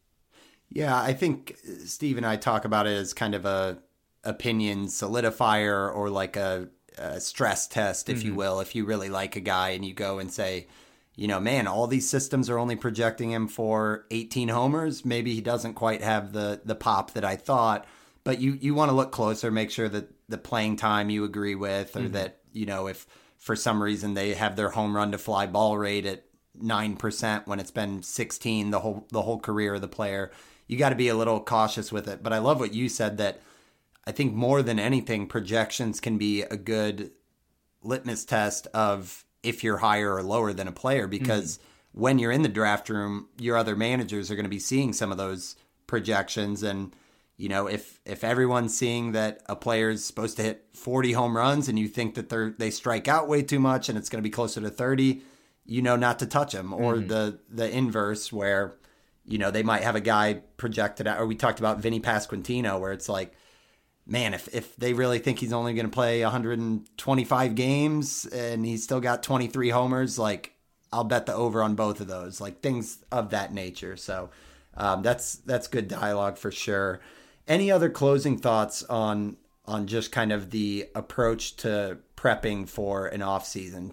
Yeah, I think Steve and I talk about it as kind of a opinion solidifier, or like a, a stress test, if mm-hmm. you will. If you really like a guy and you go and say, you know, man, all these systems are only projecting him for eighteen homers. Maybe he doesn't quite have the the pop that I thought. But you, you want to look closer, make sure that the playing time you agree with, or mm-hmm. that, you know, if for some reason they have their home run to fly ball rate at nine percent when it's been sixteen the whole the whole career of the player, you got to be a little cautious with it. But I love what you said, that I think more than anything, projections can be a good litmus test of if you're higher or lower than a player, because mm-hmm. when you're in the draft room, your other managers are going to be seeing some of those projections. And you know, if if everyone's seeing that a player is supposed to hit forty home runs and you think that they're they strike out way too much and it's going to be closer to thirty, you know not to touch them. Or mm-hmm. the the inverse, where, you know, they might have a guy projected out, or we talked about Vinny Pasquantino, where it's like, man, if if they really think he's only going to play one hundred twenty-five games and he's still got twenty-three homers, like, I'll bet the over on both of those, like things of that nature. So um, that's that's good dialogue for sure. Any other closing thoughts on on just kind of the approach to prepping for an off season?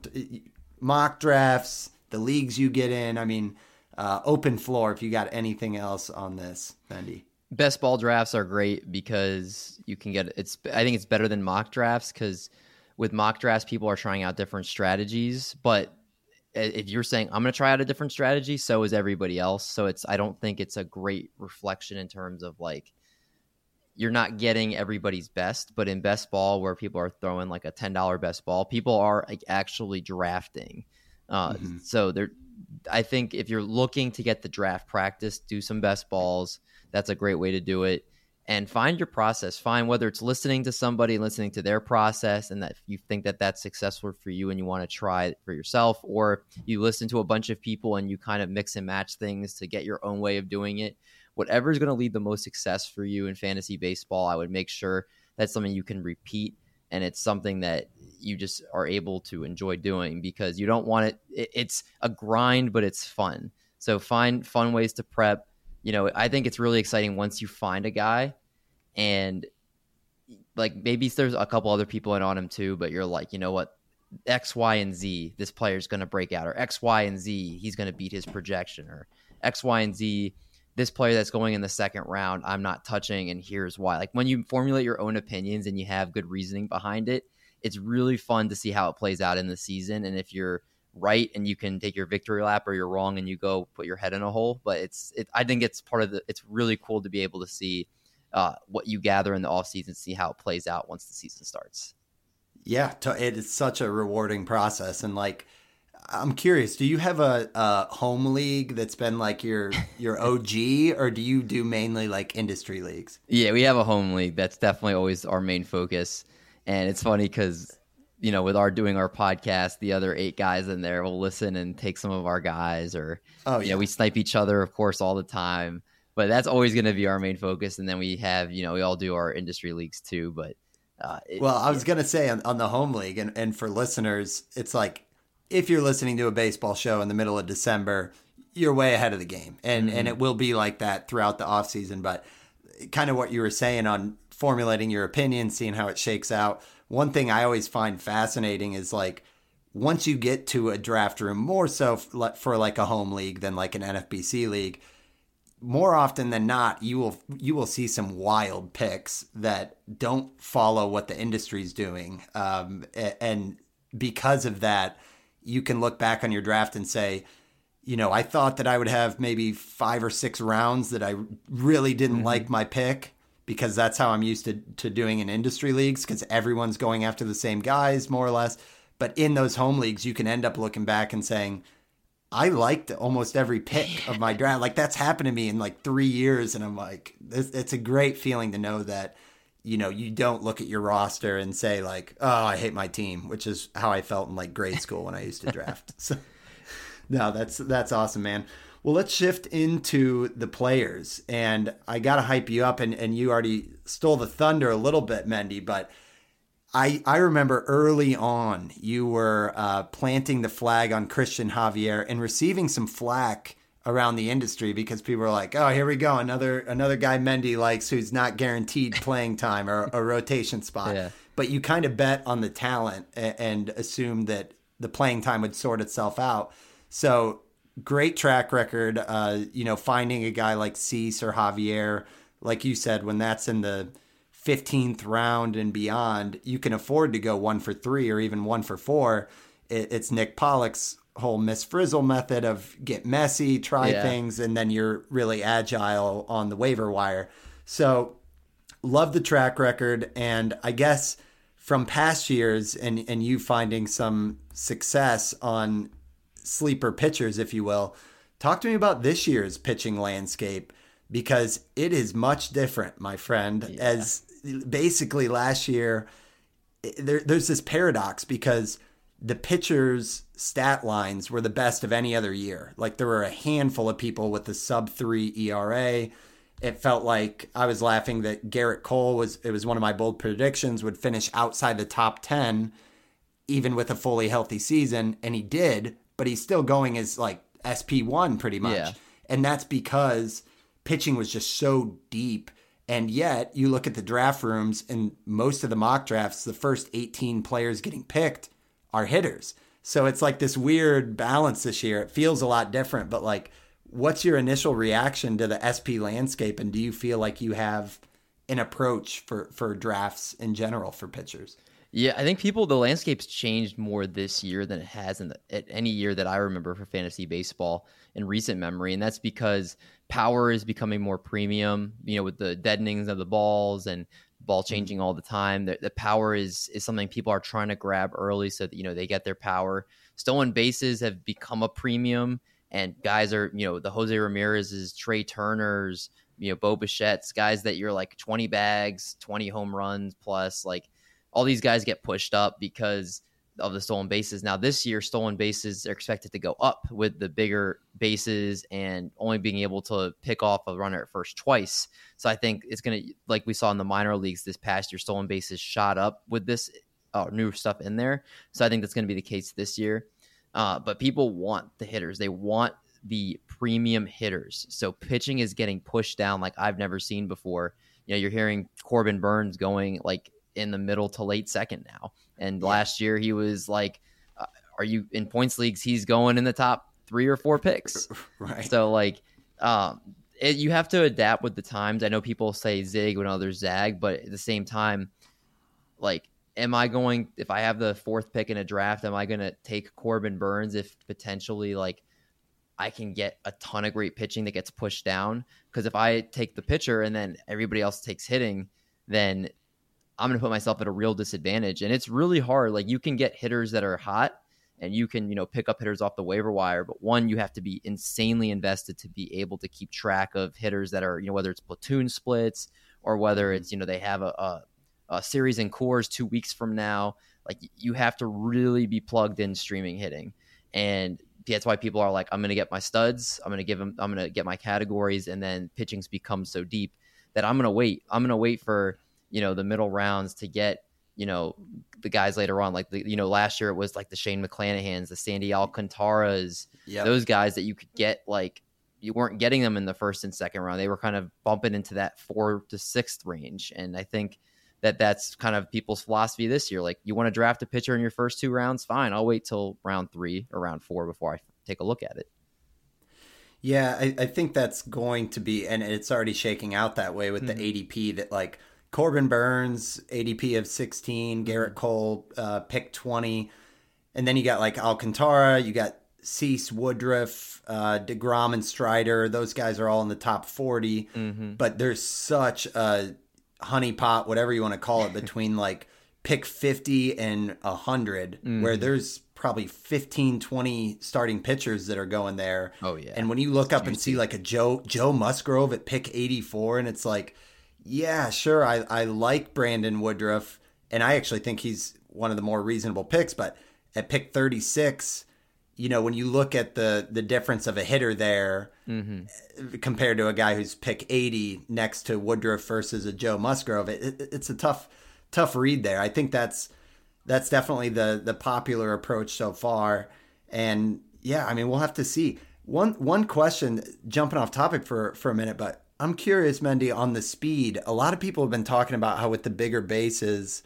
Mock drafts, the leagues you get in. I mean, uh, open floor if you got anything else on this, Mendy. Best ball drafts are great because you can get it's. I think it's better than mock drafts, because with mock drafts, people are trying out different strategies. But if you're saying I'm going to try out a different strategy, so is everybody else. So it's. I don't think it's a great reflection in terms of like, you're not getting everybody's best. But in best ball, where people are throwing like a ten dollars best ball, people are like actually drafting. Uh, mm-hmm. So they're. I think if you're looking to get the draft practice, do some best balls. That's a great way to do it. And find your process. Find whether it's listening to somebody, listening to their process, and that you think that that's successful for you and you want to try it for yourself, or you listen to a bunch of people and you kind of mix and match things to get your own way of doing it. Whatever is going to lead the most success for you in fantasy baseball, I would make sure that's something you can repeat and it's something that you just are able to enjoy doing because you don't want it, it it's a grind, but it's fun. So find fun ways to prep. You know, I think it's really exciting once you find a guy and like maybe there's a couple other people in on him too, but you're like, you know what, X, Y, and Z, this player's going to break out, or X, Y, and Z, he's going to beat his projection, or X, Y, and Z, this player that's going in the second round, I'm not touching, and here's why. Like when you formulate your own opinions and you have good reasoning behind it, it's really fun to see how it plays out in the season. And if you're right and you can take your victory lap, or you're wrong and you go put your head in a hole. But it's, it, I think it's part of the, it's really cool to be able to see uh, what you gather in the off season, see how it plays out once the season starts. Yeah, it is such a rewarding process. And like, I'm curious, do you have a, a home league that's been like your, your O G, or do you do mainly like industry leagues? Yeah, we have a home league. That's definitely always our main focus. And it's funny because, you know, with our doing our podcast, the other eight guys in there will listen and take some of our guys, or, oh, yeah, you know, we snipe each other, of course, all the time. But that's always going to be our main focus. And then we have, you know, we all do our industry leagues too. But uh, it, well, I was yeah. going to say on, on the home league, and, and for listeners, it's like if you're listening to a baseball show in the middle of December, you're way ahead of the game. And, mm-hmm. and it will be like that throughout the off season. But kind of what you were saying on formulating your opinion, seeing how it shakes out. One thing I always find fascinating is like once you get to a draft room, more so for like a home league than like an N F B C league, more often than not, you will you will see some wild picks that don't follow what the industry's doing. Um, and because of that, you can look back on your draft and say, you know, I thought that I would have maybe five or six rounds that I really didn't mm-hmm. like my pick, because that's how I'm used to, to doing in industry leagues, because everyone's going after the same guys, more or less. But in those home leagues, you can end up looking back and saying, I liked almost every pick of my draft. Like that's happened to me in like three years. And I'm like, it's, it's a great feeling to know that, you know, you don't look at your roster and say like, oh, I hate my team, which is how I felt in like grade school when I used to draft. So no, that's, that's awesome, man. Well, let's shift into the players, and I got to hype you up, and, and you already stole the thunder a little bit, Mendy, but I, I remember early on you were uh, planting the flag on Christian Javier and receiving some flack around the industry because people were like, oh, here we go. Another, another guy Mendy likes who's not guaranteed playing time or a rotation spot. Yeah. But you kind of bet on the talent and, and assumed that the playing time would sort itself out. So great track record, uh, you know, finding a guy like Cease or Javier, like you said, when that's in the fifteenth round and beyond, you can afford to go one for three or even one for four. It, it's Nick Pollock's whole Miss Frizzle method of get messy, try yeah. things, and then you're really agile on the waiver wire. So love the track record. And I guess from past years and, and you finding some success on sleeper pitchers, if you will, talk to me about this year's pitching landscape, because it is much different, my friend. Yeah. As basically last year, there, there's this paradox because the pitchers' stat lines were the best of any other year. Like there were a handful of people with the sub three E R A. It felt like I was laughing that Garrett Cole was, it was one of my bold predictions, would finish outside the top ten, even with a fully healthy season. And he did, but he's still going as like S P one pretty much. Yeah. And that's because pitching was just so deep. And yet you look at the draft rooms and most of the mock drafts, the first eighteen players getting picked are hitters. So it's like this weird balance this year. It feels a lot different, but like, what's your initial reaction to the S P landscape? And do you feel like you have an approach for, for drafts in general for pitchers? Yeah, I think people, the landscape's changed more this year than it has in the, at any year that I remember for fantasy baseball in recent memory. And that's because power is becoming more premium, you know, with the deadenings of the balls and ball changing all the time. The, the power is is something people are trying to grab early so that, you know, they get their power. Stolen bases have become a premium, and guys are, you know, the Jose Ramirez's, Trey Turner's, you know, Bo Bichette's, guys that you're like twenty bags, twenty home runs plus, like all these guys get pushed up because of the stolen bases. Now this year, stolen bases are expected to go up with the bigger bases and only being able to pick off a runner at first twice. So I think it's going to, like we saw in the minor leagues this past year, stolen bases shot up with this uh, new stuff in there. So I think that's going to be the case this year. Uh, but people want the hitters. They want the premium hitters. So pitching is getting pushed down like I've never seen before. You know, you're hearing Corbin Burns going like in the middle to late second now. And yeah. last year he was like, uh, are you in points leagues? He's going in the top three or four picks. Right. So like, um, it, you have to adapt with the times. I know people say zig when others zag, but at the same time, like, am I going, if I have the fourth pick in a draft, am I going to take Corbin Burns if potentially like I can get a ton of great pitching that gets pushed down? Because if I take the pitcher and then everybody else takes hitting, then I'm going to put myself at a real disadvantage. And it's really hard. Like, you can get hitters that are hot and you can, you know, pick up hitters off the waiver wire. But one, you have to be insanely invested to be able to keep track of hitters that are, you know, whether it's platoon splits or whether it's, you know, they have a, a, a series in cores two weeks from now. Like, you have to really be plugged in streaming hitting. And that's why people are like, I'm going to get my studs. I'm going to give them, I'm going to get my categories. And then pitching's become so deep that I'm going to wait. I'm going to wait for, you know, the middle rounds to get, you know, the guys later on. Like, the, you know, last year it was like the Shane McClanahans, the Sandy Alcantaras, yep. those guys that you could get, like, you weren't getting them in the first and second round. They were kind of bumping into that four to sixth range. And I think that that's kind of people's philosophy this year. Like, you want to draft a pitcher in your first two rounds? Fine. I'll wait till round three or round four before I take a look at it. Yeah, I, I think that's going to be, and it's already shaking out that way with mm-hmm. the A D P that, like, Corbin Burns, A D P of sixteen, Garrett Cole, uh, pick twenty. And then you got like Alcantara, you got Cease, Woodruff, uh, DeGrom, and Strider. Those guys are all in the top forty. Mm-hmm. But there's such a honeypot, whatever you want to call it, between like pick fifty and one hundred, mm-hmm. where there's probably fifteen, twenty starting pitchers that are going there. Oh, yeah. And when you look up and see like a Joe Joe Musgrove at pick eighty-four, and it's like, yeah, sure, I, I like Brandon Woodruff, and I actually think he's one of the more reasonable picks, but at pick thirty-six, you know, when you look at the the difference of a hitter there mm-hmm. compared to a guy who's pick eighty next to Woodruff versus a Joe Musgrove, it, it, it's a tough tough read there. I think that's that's definitely the the popular approach so far. And yeah, I mean, we'll have to see. One one question, jumping off topic for, for a minute, but I'm curious, Mendy, on the speed. A lot of people have been talking about how with the bigger bases,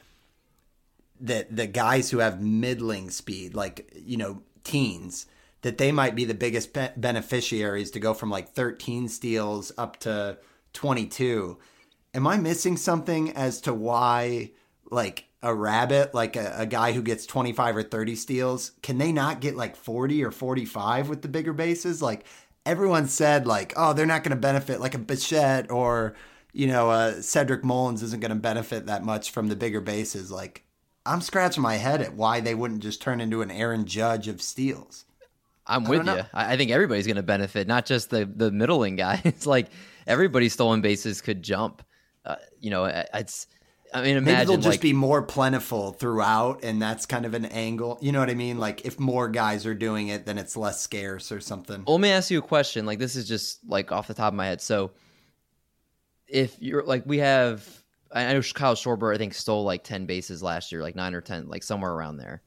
that the guys who have middling speed, like, you know, teens, that they might be the biggest be- beneficiaries to go from like thirteen steals up to twenty-two. Am I missing something as to why, like, a rabbit, like a, a guy who gets twenty-five or thirty steals, can they not get like forty or forty-five with the bigger bases? Like, everyone said, like, oh, they're not going to benefit, like a Bichette or, you know, uh, Cedric Mullins isn't going to benefit that much from the bigger bases. Like, I'm scratching my head at why they wouldn't just turn into an Aaron Judge of steals. I'm with you. I think everybody's going to benefit, not just the, the middling guy. It's like everybody's stolen bases could jump. Uh, you know, it's, I mean, imagine. Maybe they'll just like, be more plentiful throughout, and that's kind of an angle. You know what I mean? Like, if more guys are doing it, then it's less scarce or something. Well, let me ask you a question. Like, this is just like off the top of my head. So, if you're like, we have, I know Kyle Schwarber, I think, stole like ten bases last year, like nine or ten, like somewhere around there.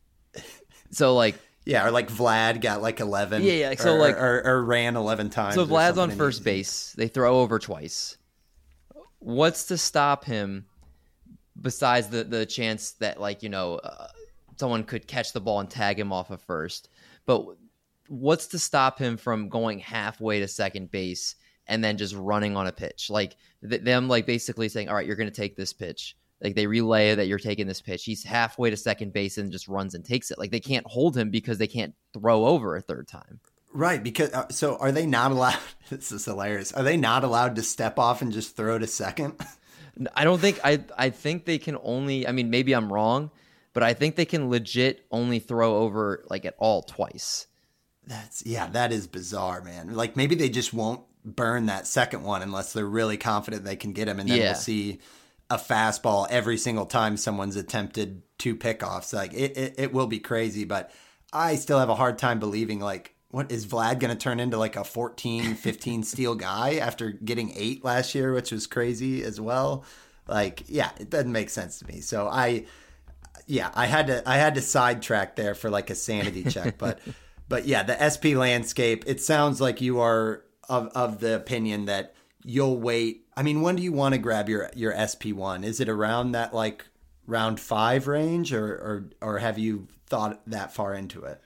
So, like, yeah, or like Vlad got like eleven. Yeah, yeah. So, or, like, or, or ran eleven times. So, Vlad's on first base. They throw over twice. What's to stop him? Besides the, the chance that, like, you know, uh, someone could catch the ball and tag him off of first. But what's to stop him from going halfway to second base and then just running on a pitch? Like, th- them, like, basically saying, all right, you're going to take this pitch. Like, they relay that you're taking this pitch. He's halfway to second base and just runs and takes it. Like, they can't hold him because they can't throw over a third time. Right, because uh, so are they not allowed? This is hilarious. Are they not allowed to step off and just throw to second? I don't think I I think they can only, I mean, maybe I'm wrong, but I think they can legit only throw over like at all twice. That's yeah, that is bizarre, man. Like, maybe they just won't burn that second one unless they're really confident they can get him, and then yeah. we'll see a fastball every single time someone's attempted two pickoffs. Like, it, it it will be crazy, but I still have a hard time believing, like, what is Vlad going to turn into like a fourteen, fifteen steal guy after getting eight last year, which was crazy as well. Like, yeah, it doesn't make sense to me. So I, yeah, I had to, I had to sidetrack there for like a sanity check, but, but yeah, the S P landscape, it sounds like you are of, of the opinion that you'll wait. I mean, when do you want to grab your, your S P one? Is it around that like round five range or, or, or have you thought that far into it?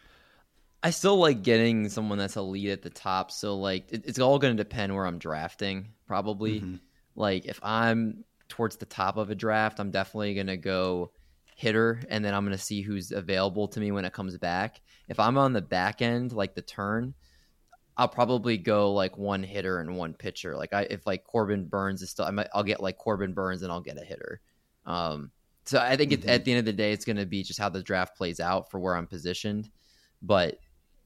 I still like getting someone that's elite at the top. So like, it, it's all going to depend where I'm drafting probably. Mm-hmm. Like if I'm towards the top of a draft, I'm definitely going to go hitter, and then I'm going to see who's available to me when it comes back. If I'm on the back end, like the turn, I'll probably go like one hitter and one pitcher. Like I, if like Corbin Burns is still, I might, I'll get like Corbin Burns and I'll get a hitter. Um, so I think mm-hmm. it, at the end of the day, it's going to be just how the draft plays out for where I'm positioned. But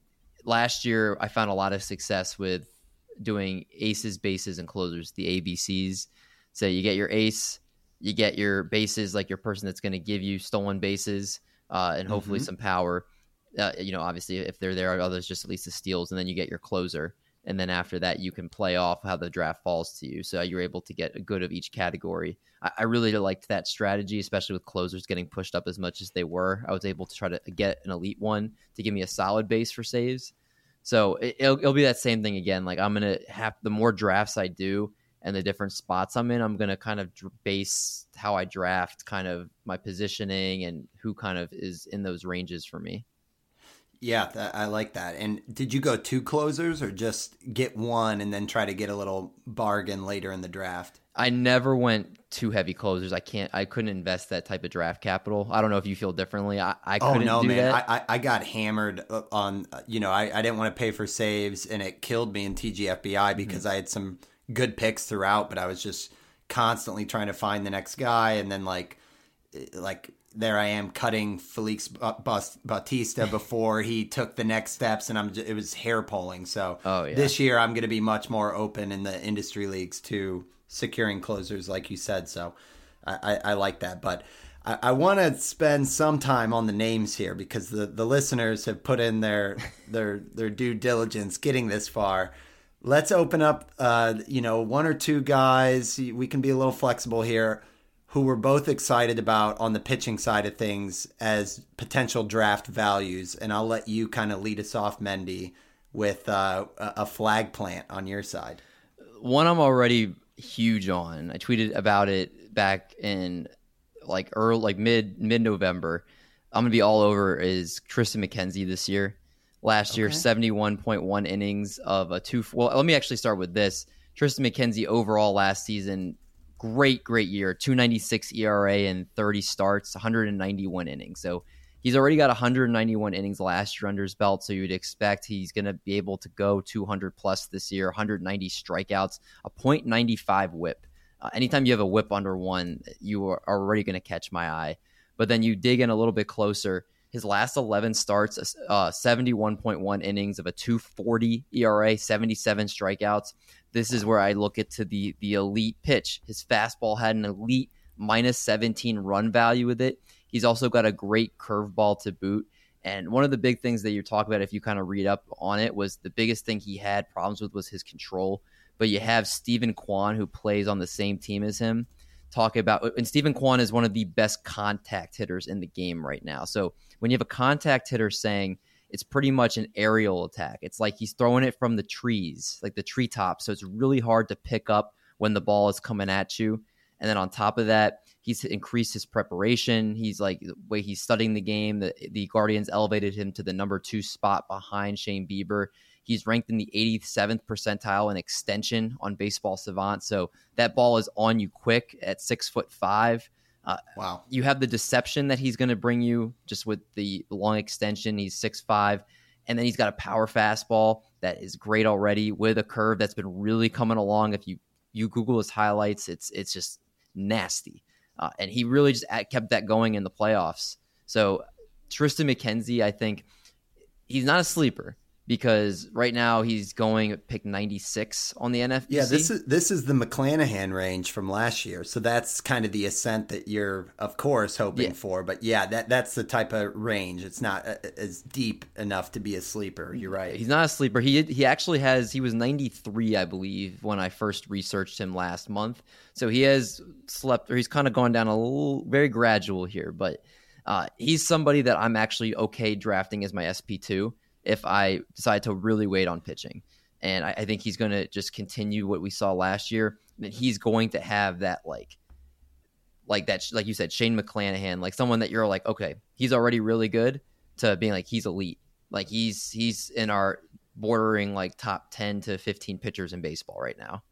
last year I found a lot of success with doing aces, bases, and closers, the A B Cs. So you get your ace, you get your bases, like your person that's going to give you stolen bases uh, and hopefully mm-hmm. some power. Uh, you know, obviously, if they're there, others just at least the steals. And then you get your closer. And then after that, you can play off how the draft falls to you. So you're able to get a good of each category. I, I really liked that strategy, especially with closers getting pushed up as much as they were. I was able to try to get an elite one to give me a solid base for saves. So it, it'll, it'll be that same thing again. Like I'm going to have the more drafts I do, and the different spots I'm in, I'm going to kind of base how I draft kind of my positioning and who kind of is in those ranges for me. Yeah, that, I like that. And did you go two closers or just get one and then try to get a little bargain later in the draft? I never went too heavy closers. I can't, I couldn't invest that type of draft capital. I don't know if you feel differently. I, I couldn't oh, no, do man. that. I, I got hammered on, you know, I, I didn't want to pay for saves, and it killed me in T G F B I because mm-hmm. I had some good picks throughout, but I was just constantly trying to find the next guy. And then like, like there I am cutting Felix Bautista before he took the next steps, and I'm just, it was hair pulling. So oh, yeah. This year I'm going to be much more open in the industry leagues to securing closers, like you said. So I, I, I like that, but I, I want to spend some time on the names here because the, the listeners have put in their, their, their due diligence getting this far. Let's open up, uh, you know, one or two guys. We can be a little flexible here, who we're both excited about on the pitching side of things as potential draft values. And I'll let you kind of lead us off, Mendy, with uh, a flag plant on your side. One I'm already huge on. I tweeted about it back in like early, like mid mid November. I'm gonna be all over is Triston McKenzie this year. Last year, okay. seventy-one point one innings of a two. Well, let me actually start with this. Triston McKenzie overall last season, great, great year. two ninety-six E R A and thirty starts, one hundred ninety-one innings. So he's already got one hundred ninety-one innings last year under his belt. So you'd expect he's going to be able to go two hundred plus this year, one hundred ninety strikeouts, a point nine five whip. Uh, anytime you have a whip under one, you are already going to catch my eye. But then you dig in a little bit closer. His last eleven starts, uh, seventy-one point one innings of a two forty E R A, seventy-seven strikeouts. This is where I look at to the the elite pitch. His fastball had an elite minus seventeen run value with it. He's also got a great curveball to boot. And one of the big things that you're talking about, if you kind of read up on it, was the biggest thing he had problems with was his control. But you have Stephen Kwan, who plays on the same team as him, talk about, and Stephen Kwan is one of the best contact hitters in the game right now. So when you have a contact hitter saying it's pretty much an aerial attack, it's like he's throwing it from the trees, like the treetops. So it's really hard to pick up when the ball is coming at you. And then on top of that, he's increased his preparation. He's like the way he's studying the game. The, the Guardians elevated him to the number two spot behind Shane Bieber. He's ranked in the eighty-seventh percentile in extension on Baseball Savant. So that ball is on you quick at six foot five. Uh, wow. You have the deception that he's going to bring you just with the long extension. He's six five. And then he's got a power fastball that is great already with a curve that's been really coming along. If you, you Google his highlights, it's it's just nasty. Uh, and he really just kept that going in the playoffs. So Triston McKenzie, I think he's not a sleeper. because right now he's going pick ninety-six on the N F B C. Yeah, this is this is the McClanahan range from last year. So that's kind of the ascent that you're, of course, hoping Yeah. for. But yeah, that that's the type of range. It's not uh, as deep enough to be a sleeper. You're right. He's not a sleeper. He he actually has, he was ninety-three, I believe, when I first researched him last month. So he has slept, or he's kind of gone down a little, very gradual here. But uh, he's somebody that I'm actually okay drafting as my S P two if I decide to really wait on pitching. And I, I think he's going to just continue what we saw last year. And he's going to have that, like, like that, like you said, Shane McClanahan, like someone that you're like, okay, he's already really good, to being like, he's elite. Like he's, he's in our bordering like top ten to fifteen pitchers in baseball right now.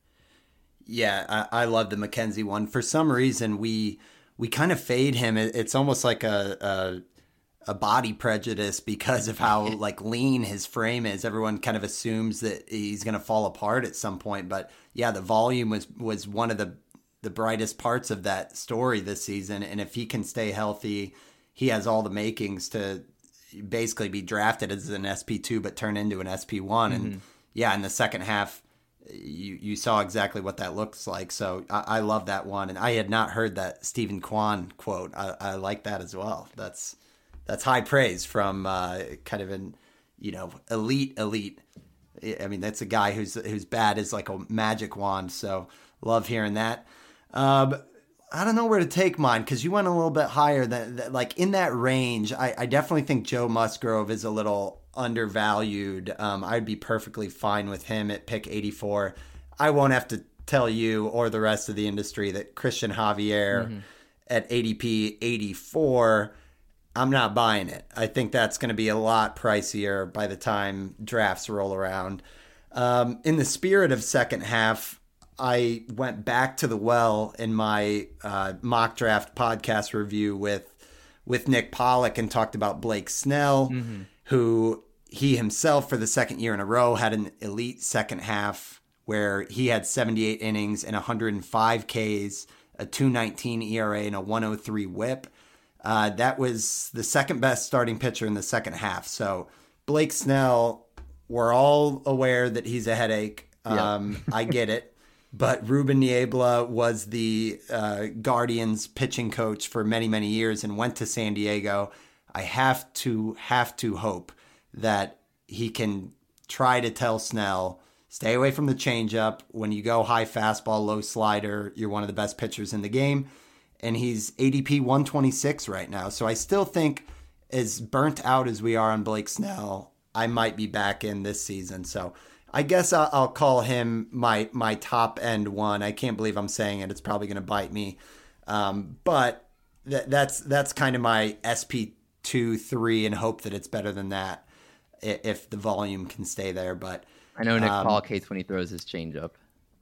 Yeah, I, I love the McKenzie one. For some reason, we we kind of fade him. It, it's almost like a, a a body prejudice because of how like lean his frame is. Everyone kind of assumes that he's going to fall apart at some point. But yeah, the volume was was one of the the brightest parts of that story this season. And if he can stay healthy, he has all the makings to basically be drafted as an S P two, but turn into an S P one. Mm-hmm. And yeah, in the second half, you you saw exactly what that looks like. So I, I love that one. And I had not heard that Stephen Kwan quote. I, I like that as well. That's that's high praise from uh, kind of an, you know, elite, elite. I mean, that's a guy who's who's bad as like a magic wand. So love hearing that. Um, I don't know where to take mine because you went a little bit higher than, than like in that range. I, I definitely think Joe Musgrove is a little undervalued. Um, I'd be perfectly fine with him at pick eighty-four. I won't have to tell you or the rest of the industry that Christian Javier mm-hmm. at A D P eighty-four, I'm not buying it. I think that's going to be a lot pricier by the time drafts roll around. Um, in the spirit of second half, I went back to the well in my uh, mock draft podcast review with with Nick Pollock and talked about Blake Snell, mm-hmm. who he himself for the second year in a row had an elite second half where he had seventy-eight innings and one hundred five Ks, a two nineteen E R A, and a one oh three whip. Uh, that was the second best starting pitcher in the second half. So Blake Snell, we're all aware that he's a headache. Um, yep. I get it. But Ruben Niebla was the uh, Guardians pitching coach for many, many years and went to San Diego. I have to, have to hope that he can try to tell Snell, stay away from the changeup. When you go high fastball, low slider, you're one of the best pitchers in the game. And he's A D P one twenty-six right now. So I still think, as burnt out as we are on Blake Snell, I might be back in this season. So I guess I'll, I'll call him my my top end one. I can't believe I'm saying it. It's probably going to bite me. Um, but th- that's that's kind of my S P two, three, and hope that it's better than that if the volume can stay there. But I know Nick um, Pollock hates when he throws his changeup.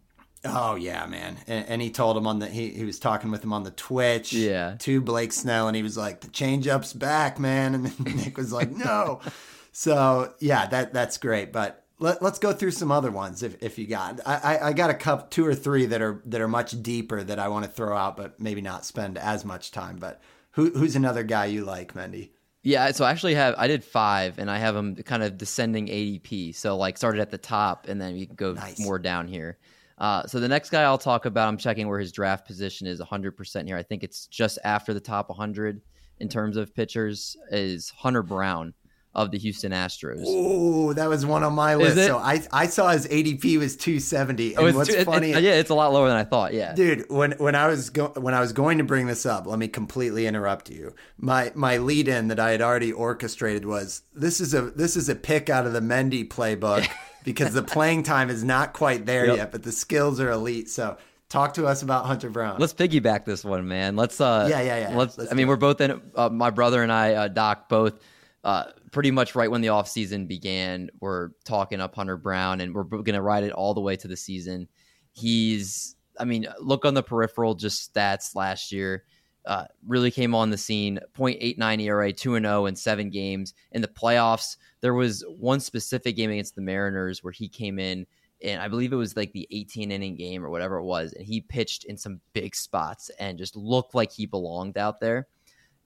Oh yeah, man. And, and he told him on the, he, he was talking with him on the Twitch yeah. to Blake Snell, and he was like, the changeup's back, man. And then Nick was like, no. So yeah, that, that's great. But let, let's go through some other ones. If, if you got, I, I, I got a couple, two or three that are, that are much deeper that I want to throw out, but maybe not spend as much time. But who, who's another guy you like, Mendy? Yeah, so I actually have, I did five, and I have them kind of descending A D P. So like started at the top, and then you can go nice. more down here. Uh, so the next guy I'll talk about, I'm checking where his draft position is one hundred percent here. I think it's just after the top one hundred in terms of pitchers, is Hunter Brown of the Houston Astros. Oh, that was one on my list. So I I saw his A D P was two seventy. And oh, what's too, funny? It, it, yeah, it's a lot lower than I thought. Yeah, dude. When when I was go, when I was going to bring this up, let me completely interrupt you. My my lead in that I had already orchestrated was this is a this is a pick out of the Mendy playbook. Because the playing time is not quite there yep. yet, but the skills are elite. So talk to us about Hunter Brown. Let's piggyback this one, man. Let's uh, yeah, yeah, yeah. Let's. let's I mean, we're both in. Uh, my brother and I, uh, Doc, both uh, pretty much right when the off season began. We're talking up Hunter Brown, and we're going to ride it all the way to the season. He's. I mean, look on the peripheral, just stats last year. Uh, really came on the scene, point eight nine E R A, two and oh in seven games. In the playoffs, there was one specific game against the Mariners where he came in, and I believe it was like the eighteen inning game or whatever it was, and he pitched in some big spots and just looked like he belonged out there.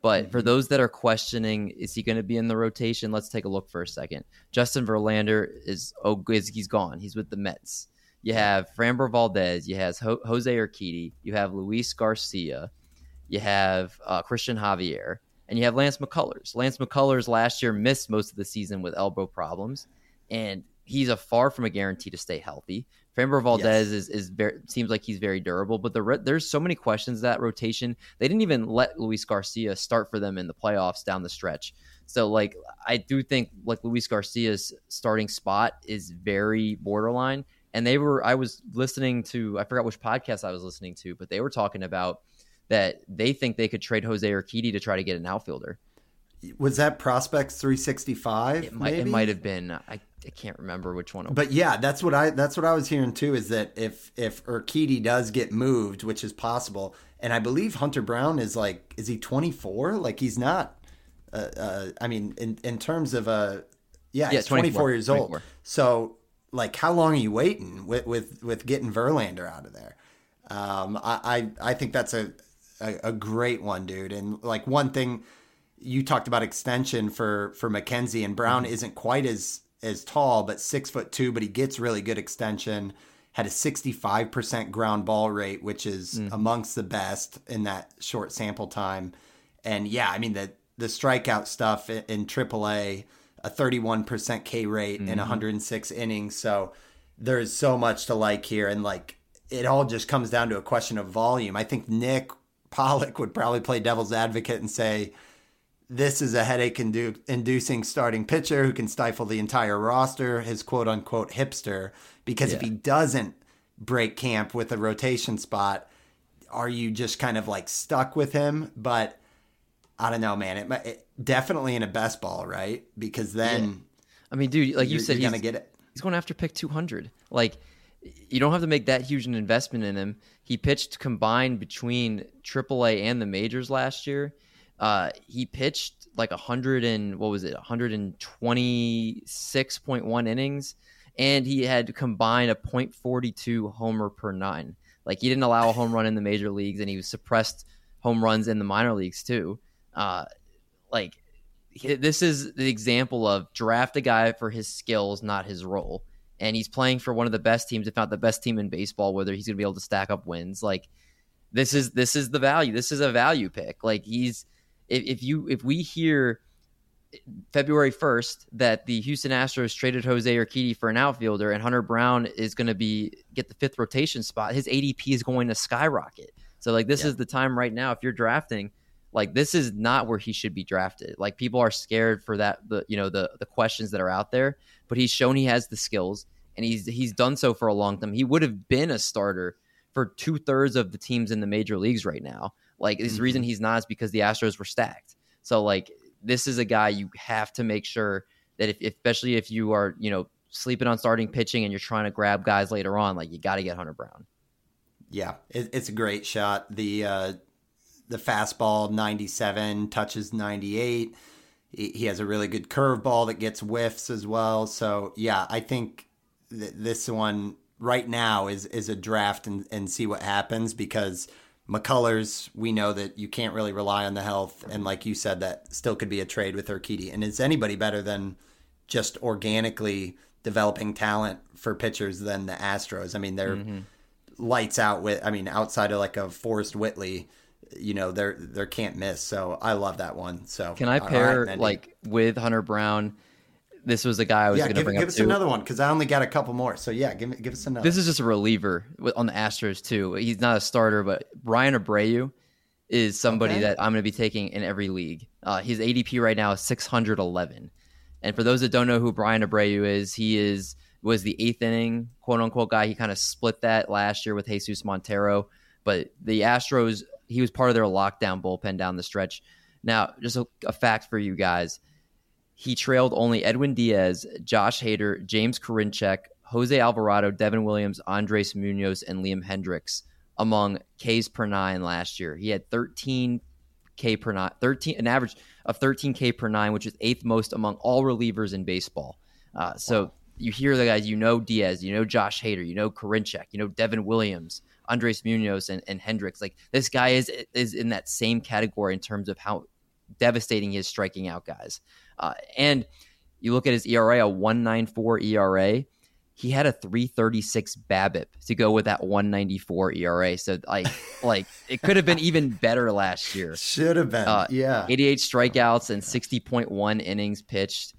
But Mm-hmm. for those that are questioning, is he going to be in the rotation? Let's take a look for a second. Justin Verlander is oh, is, he's gone. He's with the Mets. You have Framber Valdez. You have Ho- Jose Urquidy. You have Luis Garcia. You have uh, Christian Javier. And you have Lance McCullers. Lance McCullers last year missed most of the season with elbow problems. And he's a far from a guarantee to stay healthy. Framber Valdez yes. is, is very, seems like he's very durable, but the re- there's so many questions that rotation. They didn't even let Luis Garcia start for them in the playoffs down the stretch. So, like, I do think like Luis Garcia's starting spot is very borderline. And they were, I was listening to, I forgot which podcast I was listening to, but they were talking about that they think they could trade Jose Urquidy to try to get an outfielder. Was that Prospects three sixty-five? It might, it might have been. I, I can't remember which one. But yeah, that's what I that's what I was hearing too. Is that if if Urquidy does get moved, which is possible, and I believe Hunter Brown is like, is he twenty-four? Like he's not. Uh, uh, I mean, in in terms of a yeah, yeah, he's twenty-four years old. twenty-four. So like, how long are you waiting with with, with getting Verlander out of there? Um, I, I I think that's a, a a great one, dude. And like one thing. You talked about extension for, for McKenzie, and Brown mm-hmm. isn't quite as, as tall, but six foot two, but he gets really good extension, had a sixty-five percent ground ball rate, which is mm-hmm. amongst the best in that short sample time. And yeah, I mean, the, the strikeout stuff in, in triple A, a thirty-one percent K rate mm-hmm. in one hundred six innings. So there's so much to like here. And like, it all just comes down to a question of volume. I think Nick Pollock would probably play devil's advocate and say, this is a headache-inducing starting pitcher who can stifle the entire roster, his quote-unquote hipster, because yeah. if he doesn't break camp with a rotation spot, are you just kind of like stuck with him? But I don't know, man. It, it definitely in a best ball, right? Because then, yeah. I mean, dude, like you said, you're he's gonna get it. He's going after pick two hundred. Like, you don't have to make that huge an investment in him. He pitched combined between triple A and the majors last year. Uh, he pitched like a hundred and what was it, one hundred twenty-six point one innings, and he had combined a point four two homer per nine. Like he didn't allow a home run in the major leagues, and he suppressed home runs in the minor leagues too. Uh, like this is the example of draft a guy for his skills, not his role. And he's playing for one of the best teams, if not the best team in baseball, whether he's going to be able to stack up wins. Like this is this is the value. This is a value pick. Like he's. If you if we hear February first that the Houston Astros traded Jose Urquidy for an outfielder and Hunter Brown is going to be get the fifth rotation spot, his A D P is going to skyrocket. So like this yeah. is the time right now. If you're drafting, like this is not where he should be drafted. Like people are scared for that the you know the the questions that are out there. But he's shown he has the skills, and he's he's done so for a long time. He would have been a starter for two thirds of the teams in the major leagues right now. Like, the mm-hmm. reason he's not is because the Astros were stacked. So, like, this is a guy you have to make sure that, if, especially if you are, you know, sleeping on starting pitching and you're trying to grab guys later on, like, you got to get Hunter Brown. Yeah, it, it's a great shot. The uh, the fastball, ninety-seven, touches ninety-eight. He, he has a really good curveball that gets whiffs as well. So, yeah, I think th- this one right now is, is a draft and, and see what happens because – McCullers, we know that you can't really rely on the health. And like you said, that still could be a trade with Urquidy. And is anybody better than just organically developing talent for pitchers than the Astros? I mean, they're mm-hmm. lights out with, I mean, outside of like a Forrest Whitley, you know, they're, they're can't miss. So I love that one. So can I pair right, like with Hunter Brown? This was a guy I was yeah, going to bring give up us too. another one because I only got a couple more. So yeah, give me, give us another. This is just a reliever on the Astros too. He's not a starter, but Brian Abreu is somebody okay. that I'm going to be taking in every league. Uh, his A D P right now is six hundred eleven. And for those that don't know who Brian Abreu is, he is was the eighth inning quote unquote guy. He kind of split that last year with Jesus Montero, but the Astros, he was part of their lockdown bullpen down the stretch. Now, just a, a fact for you guys. He trailed only Edwin Diaz, Josh Hader, James Karinchak, Jose Alvarado, Devin Williams, Andres Munoz, and Liam Hendricks among Ks per nine last year. He had thirteen K per nine, thirteen an average of thirteen K per nine, which is eighth most among all relievers in baseball. Uh, so wow. You hear the guys, you know Diaz, you know Josh Hader, you know Karinchak, you know Devin Williams, Andres Munoz, and, and Hendricks. Like this guy is is in that same category in terms of how devastating he is striking out guys. Uh, and you look at his E R A, a one ninety-four E R A. He had a three thirty-six BABIP to go with that one ninety-four E R A. So like, like it could have been even better last year. Should have been. Uh, yeah. eighty-eight strikeouts and sixty point one innings pitched.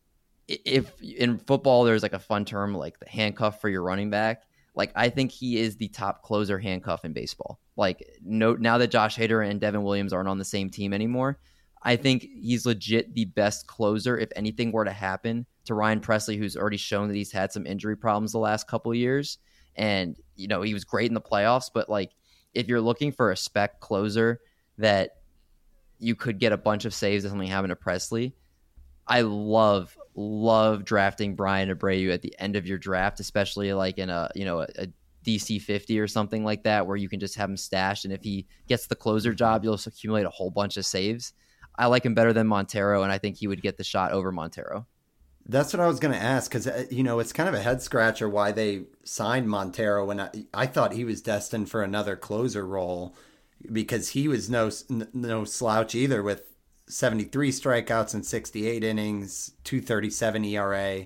If in football, there's like a fun term like the handcuff for your running back. Like, I think he is the top closer handcuff in baseball. Like, no, now that Josh Hader and Devin Williams aren't on the same team anymore, I think he's legit the best closer if anything were to happen to Ryan Presley, who's already shown that he's had some injury problems the last couple of years. And, you know, he was great in the playoffs, but like, if you're looking for a spec closer that you could get a bunch of saves if something happened to Presley, I love, love drafting Brian Abreu at the end of your draft, especially like in a, you know, a, a D C fifty or something like that, where you can just have him stashed. And if he gets the closer job, you'll accumulate a whole bunch of saves. I like him better than Montero, and I think he would get the shot over Montero. That's what I was going to ask, because, you know, it's kind of a head scratcher why they signed Montero when I, I thought he was destined for another closer role, because he was no no slouch either with seventy-three strikeouts and sixty-eight innings, two thirty-seven E R A.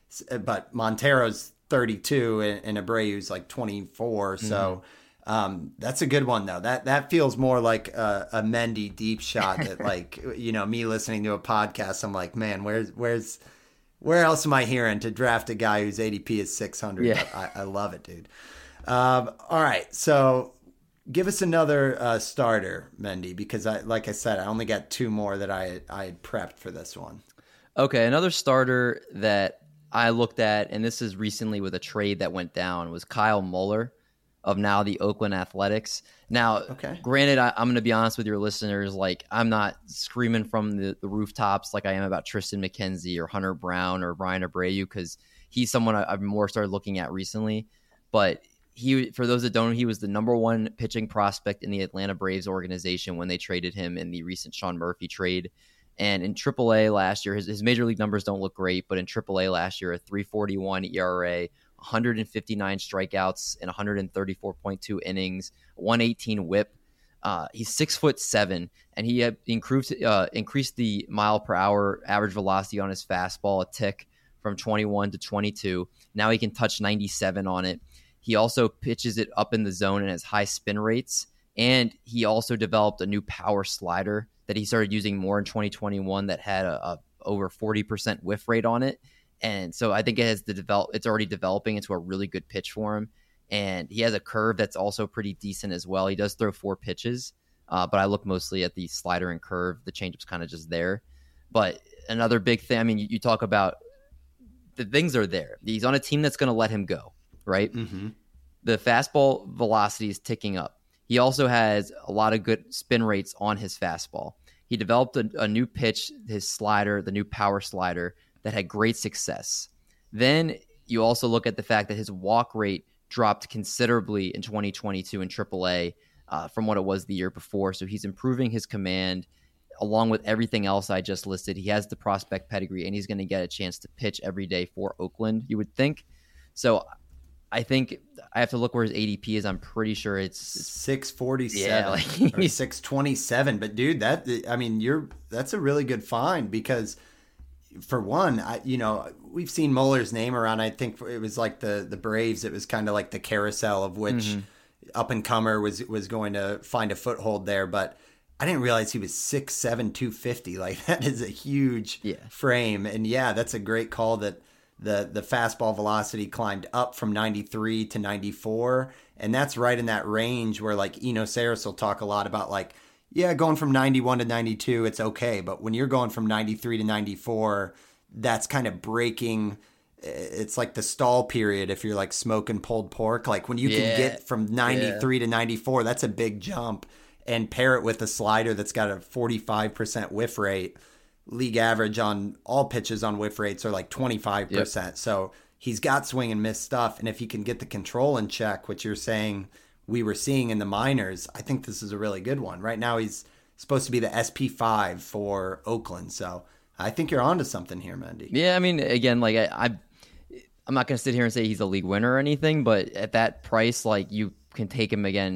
But Montero's thirty-two and, and Abreu's like twenty-four. Mm-hmm. So um, that's a good one, though. That that feels more like a, a Mendy deep shot that, like, you know, me listening to a podcast, I'm like, man, where's where's where else am I hearing to draft a guy whose A D P is six hundred? Yeah. I, I love it, dude. Um, all right, so give us another uh, starter, Mendy, because I, like I said, I only got two more that I I had prepped for this one. Okay, another starter that I looked at, and this is recently with a trade that went down, was Kyle Muller of now the Oakland Athletics. Now, okay. granted, I, I'm going to be honest with your listeners, like, I'm not screaming from the, the rooftops like I am about Tristan McKenzie or Hunter Brown or Brian Abreu, because he's someone I, I've more started looking at recently. But he, for those that don't know, he was the number one pitching prospect in the Atlanta Braves organization when they traded him in the recent Sean Murphy trade. And in triple A last year, his, his major league numbers don't look great, but in triple A last year, a three forty-one E R A, one fifty-nine strikeouts and one thirty-four point two innings, one eighteen whip. Uh, he's six foot seven, and he had increased, uh, increased the mile per hour average velocity on his fastball a tick from twenty-one to twenty-two. Now he can touch ninety-seven on it. He also pitches it up in the zone and has high spin rates. And he also developed a new power slider that he started using more in twenty twenty-one that had a, a over forty percent whiff rate on it. And so I think it has the develop. It's already developing into a really good pitch for him. And he has a curve that's also pretty decent as well. He does throw four pitches, uh, but I look mostly at the slider and curve. The changeup's kind of just there. But another big thing, I mean, you, you talk about the things are there. He's on a team that's going to let him go, right? Mm-hmm. The fastball velocity is ticking up. He also has a lot of good spin rates on his fastball. He developed a, a new pitch, his slider, the new power slider, that had great success. Then you also look at the fact that his walk rate dropped considerably in twenty twenty-two in triple A uh, from what it was the year before. So he's improving his command along with everything else I just listed. He has the prospect pedigree, and he's going to get a chance to pitch every day for Oakland, you would think. So I think I have to look where his A D P is. I'm pretty sure it's, it's six forty-seven yeah, like, or six twenty-seven. But dude, that I mean, you're that's a really good find, because for one, I, you know, we've seen Muller's name around. I think it was like the the Braves. It was kind of like the carousel of which mm-hmm. up and comer was was going to find a foothold there. But I didn't realize he was six seven, two fifty. Like, that is a huge yeah. frame. And yeah, that's a great call that the the fastball velocity climbed up from ninety-three to ninety-four. And that's right in that range where, like, Eno Saris will talk a lot about, like, yeah, going from ninety-one to ninety-two, it's okay. But when you're going from ninety-three to ninety-four, that's kind of breaking. It's like the stall period if you're like smoking pulled pork. Like, when you yeah. can get from ninety-three yeah. to ninety-four, that's a big jump. And pair it with a slider that's got a forty-five percent whiff rate. League average on all pitches on whiff rates are like twenty-five percent. Yep. So he's got swing and miss stuff. And if he can get the control in check, which you're saying we were seeing in the minors, I think this is a really good one. Right now he's supposed to be the S P five for Oakland. So I think you're onto something here, Mendy. Yeah, I mean, again, like I, I I'm not going to sit here and say he's a league winner or anything, but at that price, like, you can take him again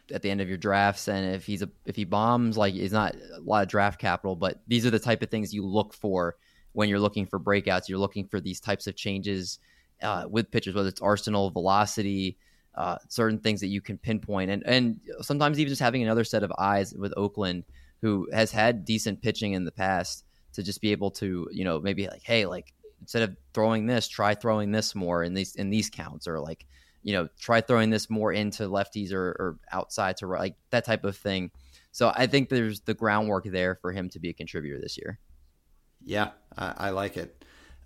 at the end of your drafts. And if he's a if he bombs, like it's not a lot of draft capital, but these are the type of things you look for when you're looking for breakouts. You're looking for these types of changes uh, with pitchers, whether it's arsenal, velocity, uh, certain things that you can pinpoint. And, and sometimes even just having another set of eyes with Oakland, who has had decent pitching in the past, to just be able to, you know, maybe like, hey, like instead of throwing this, try throwing this more in these, in these counts, or like, you know, try throwing this more into lefties or, or outside to right, like that type of thing. So I think there's the groundwork there for him to be a contributor this year. Yeah, I, I like it.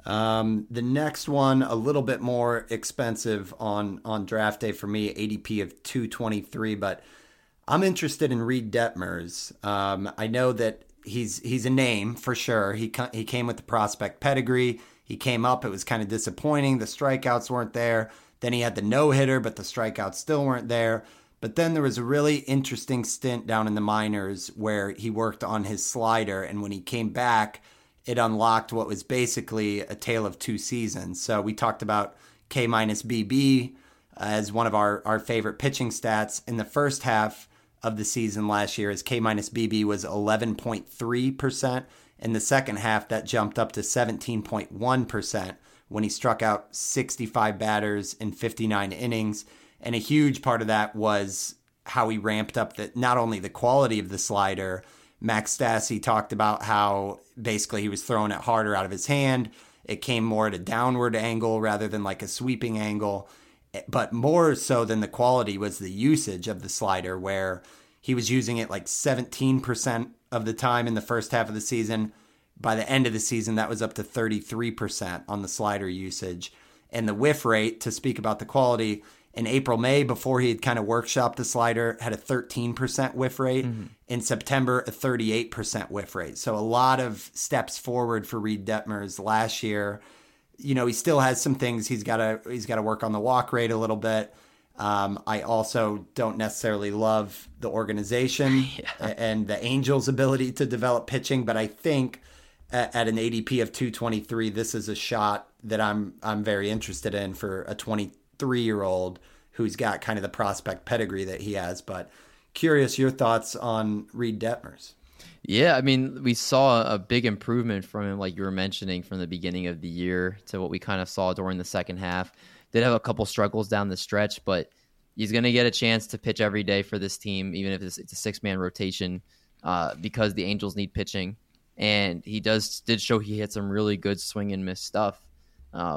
Um, the next one, a little bit more expensive on, on draft day for me, A D P of two twenty-three, but I'm interested in Reed Detmers. Um, I know that he's he's a name for sure. He he came with the prospect pedigree. He came up. It was kind of disappointing. The strikeouts weren't there. Then he had the no-hitter, but the strikeouts still weren't there. But then there was a really interesting stint down in the minors where he worked on his slider, and when he came back, it unlocked what was basically a tale of two seasons. So we talked about K minus B B as one of our, our favorite pitching stats. In the first half of the season last year, his K minus B B was eleven point three percent. In the second half, that jumped up to seventeen point one percent when he struck out sixty-five batters in fifty-nine innings. And a huge part of that was how he ramped up the, not only the quality of the slider. Max Stassi talked about how basically he was throwing it harder out of his hand. It came more at a downward angle rather than like a sweeping angle. But more so than the quality was the usage of the slider, where he was using it like seventeen percent of the time in the first half of the season. By the end of the season, that was up to thirty-three percent on the slider usage. And the whiff rate, to speak about the quality, in April, May, before he had kind of workshopped the slider, had a thirteen percent whiff rate. Mm-hmm. In September, a thirty-eight percent whiff rate. So a lot of steps forward for Reed Detmers last year. You know, he still has some things he's got to he's got to work on the walk rate a little bit. Um, I also don't necessarily love the organization yeah. and the Angels' ability to develop pitching, but I think at, at an A D P of two twenty-three, this is a shot that I'm I'm very interested in for a twenty-three-year-old who's got kind of the prospect pedigree that he has. But curious your thoughts on Reed Detmers. Yeah, I mean, we saw a big improvement from him, like you were mentioning, from the beginning of the year to what we kind of saw during the second half. Did have a couple struggles down the stretch, but he's going to get a chance to pitch every day for this team, even if it's, it's a six-man rotation, uh, because the Angels need pitching. And he does did show he hit some really good swing and miss stuff. Uh,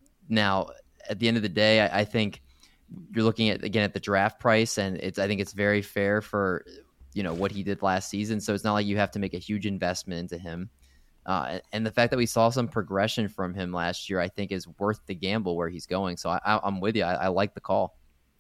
now, at the end of the day, I, I think you're looking at again at the draft price, and it's I think it's very fair for you know what he did last season. So it's not like you have to make a huge investment into him. Uh, and the fact that we saw some progression from him last year, I think, is worth the gamble where he's going. So I, I'm with you. I, I like the call.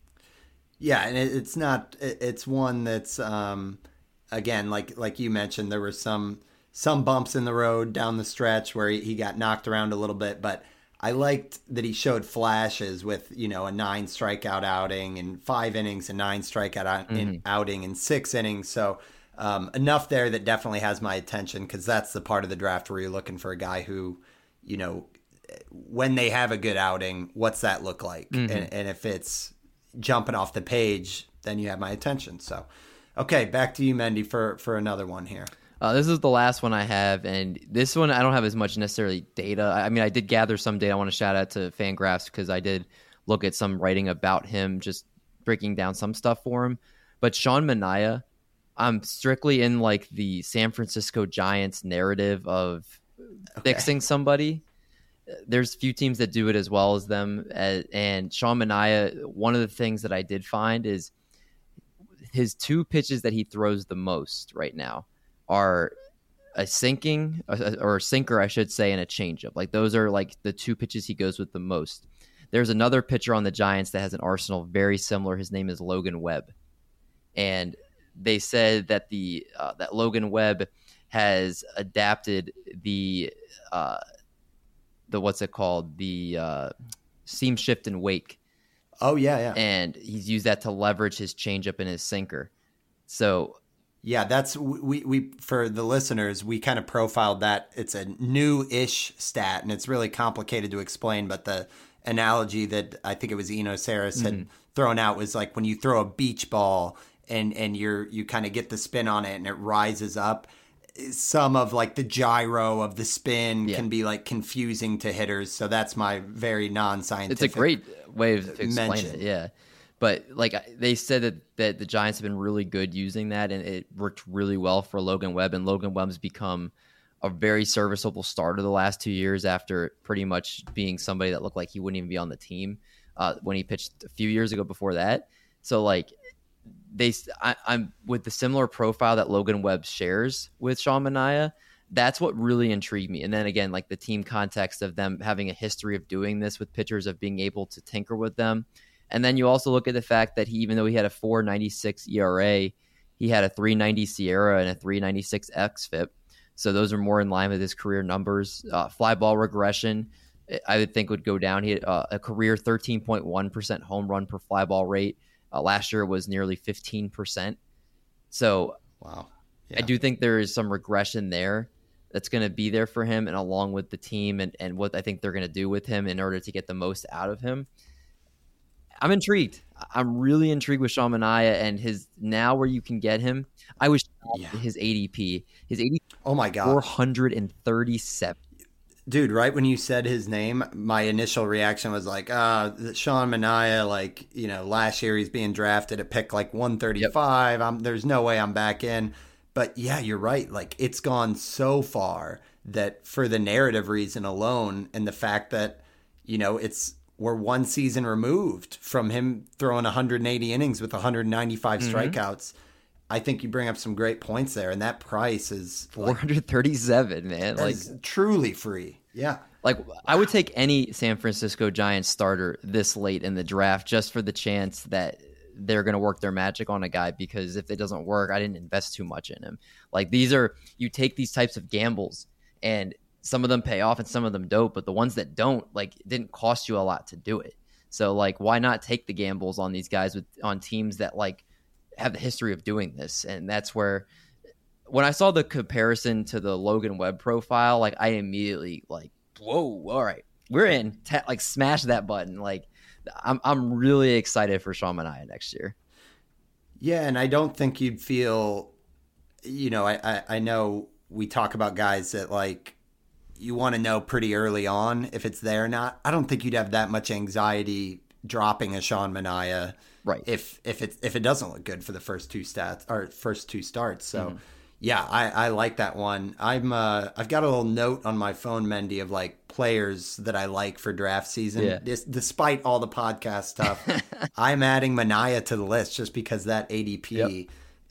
Yeah, and it, it's not. It, it's one that's um, again, like like you mentioned, there were some some bumps in the road down the stretch where he, he got knocked around a little bit, but I liked that he showed flashes with, you know, a nine strikeout outing in five innings, a nine strikeout out, mm-hmm. in, outing in six innings. So um, enough there that definitely has my attention, because that's the part of the draft where you're looking for a guy who, you know, when they have a good outing, what's that look like? Mm-hmm. And, and if it's jumping off the page, then you have my attention. So, okay, back to you, Mendy, for, for another one here. Uh, this is the last one I have, and this one I don't have as much necessarily data. I mean, I did gather some data. I want to shout out to Fangraphs because I did look at some writing about him, just breaking down some stuff for him. But Sean Manaea, I'm strictly in like the San Francisco Giants narrative of okay. fixing somebody. There's few teams that do it as well as them, and Sean Manaea, one of the things that I did find is his two pitches that he throws the most right now are a sinking or a sinker, I should say, and a changeup. Like those are like the two pitches he goes with the most. There's another pitcher on the Giants that has an arsenal very similar. His name is Logan Webb, and they said that the uh, that Logan Webb has adapted the uh, the what's it called the uh, seam shift and wake. Oh yeah, yeah. And he's used that to leverage his changeup and his sinker. So. Yeah, that's we we for the listeners, we kind of profiled that. It's a new-ish stat, and it's really complicated to explain. But the analogy that I think it was Eno Saris had mm-hmm. thrown out was like when you throw a beach ball and and you're you kind of get the spin on it and it rises up. Some of like the gyro of the spin yeah. can be like confusing to hitters. So that's my very non-scientific. It's a great way to explain mention. it. Yeah. But like they said that, that the Giants have been really good using that, and it worked really well for Logan Webb. And Logan Webb's become a very serviceable starter the last two years after pretty much being somebody that looked like he wouldn't even be on the team uh, when he pitched a few years ago before that. So like they, I, I'm with the similar profile that Logan Webb shares with Sean Manaea. That's what really intrigued me. And then again, like the team context of them having a history of doing this with pitchers, of being able to tinker with them. And then you also look at the fact that he, even though he had a four ninety-six E R A, he had a three ninety Sierra and a three ninety-six X F I P. So those are more in line with his career numbers. Uh, fly ball regression, I would think would go down. He had uh, a career thirteen point one percent home run per fly ball rate. Uh, last year it was nearly fifteen percent. So wow, yeah. I do think there is some regression there that's going to be there for him, and along with the team and, and what I think they're going to do with him in order to get the most out of him. I'm intrigued. I'm really intrigued with Sean Manaea and his now where you can get him. I wish yeah. his A D P, his A D P, oh my god, four hundred thirty-seven. Dude, right when you said his name, my initial reaction was like, ah, uh, Sean Manaea, like, you know, last year he's being drafted at pick like one thirty-five. Yep. I'm, there's no way I'm back in. But yeah, you're right. Like, it's gone so far that for the narrative reason alone, and the fact that, you know, it's, we're one season removed from him throwing one hundred eighty innings with one hundred ninety-five mm-hmm. strikeouts. I think you bring up some great points there, and that price is four hundred thirty-seven, like, man. Like truly free. Yeah. Like I would take any San Francisco Giants starter this late in the draft just for the chance that they're going to work their magic on a guy, because if it doesn't work, I didn't invest too much in him. Like these are, you take these types of gambles and some of them pay off and some of them don't, but the ones that don't, like, it didn't cost you a lot to do it. So like, why not take the gambles on these guys with on teams that like have the history of doing this? And that's where, when I saw the comparison to the Logan Webb profile, like I immediately like, whoa, all right, we're in. Ta- like smash that button. Like I'm I'm really excited for Sean Manaea next year. Yeah, and I don't think you'd feel, you know, I, I, I know we talk about guys that like you want to know pretty early on if it's there or not. I don't think you'd have that much anxiety dropping a Sean Manaea, right? If if it if it doesn't look good for the first two stats or first two starts. So mm-hmm. yeah, I, I like that one. I'm uh I've got a little note on my phone, Mendy, of like players that I like for draft season. Yeah. Dis- despite all the podcast stuff, I'm adding Manaea to the list just because that A D P yep.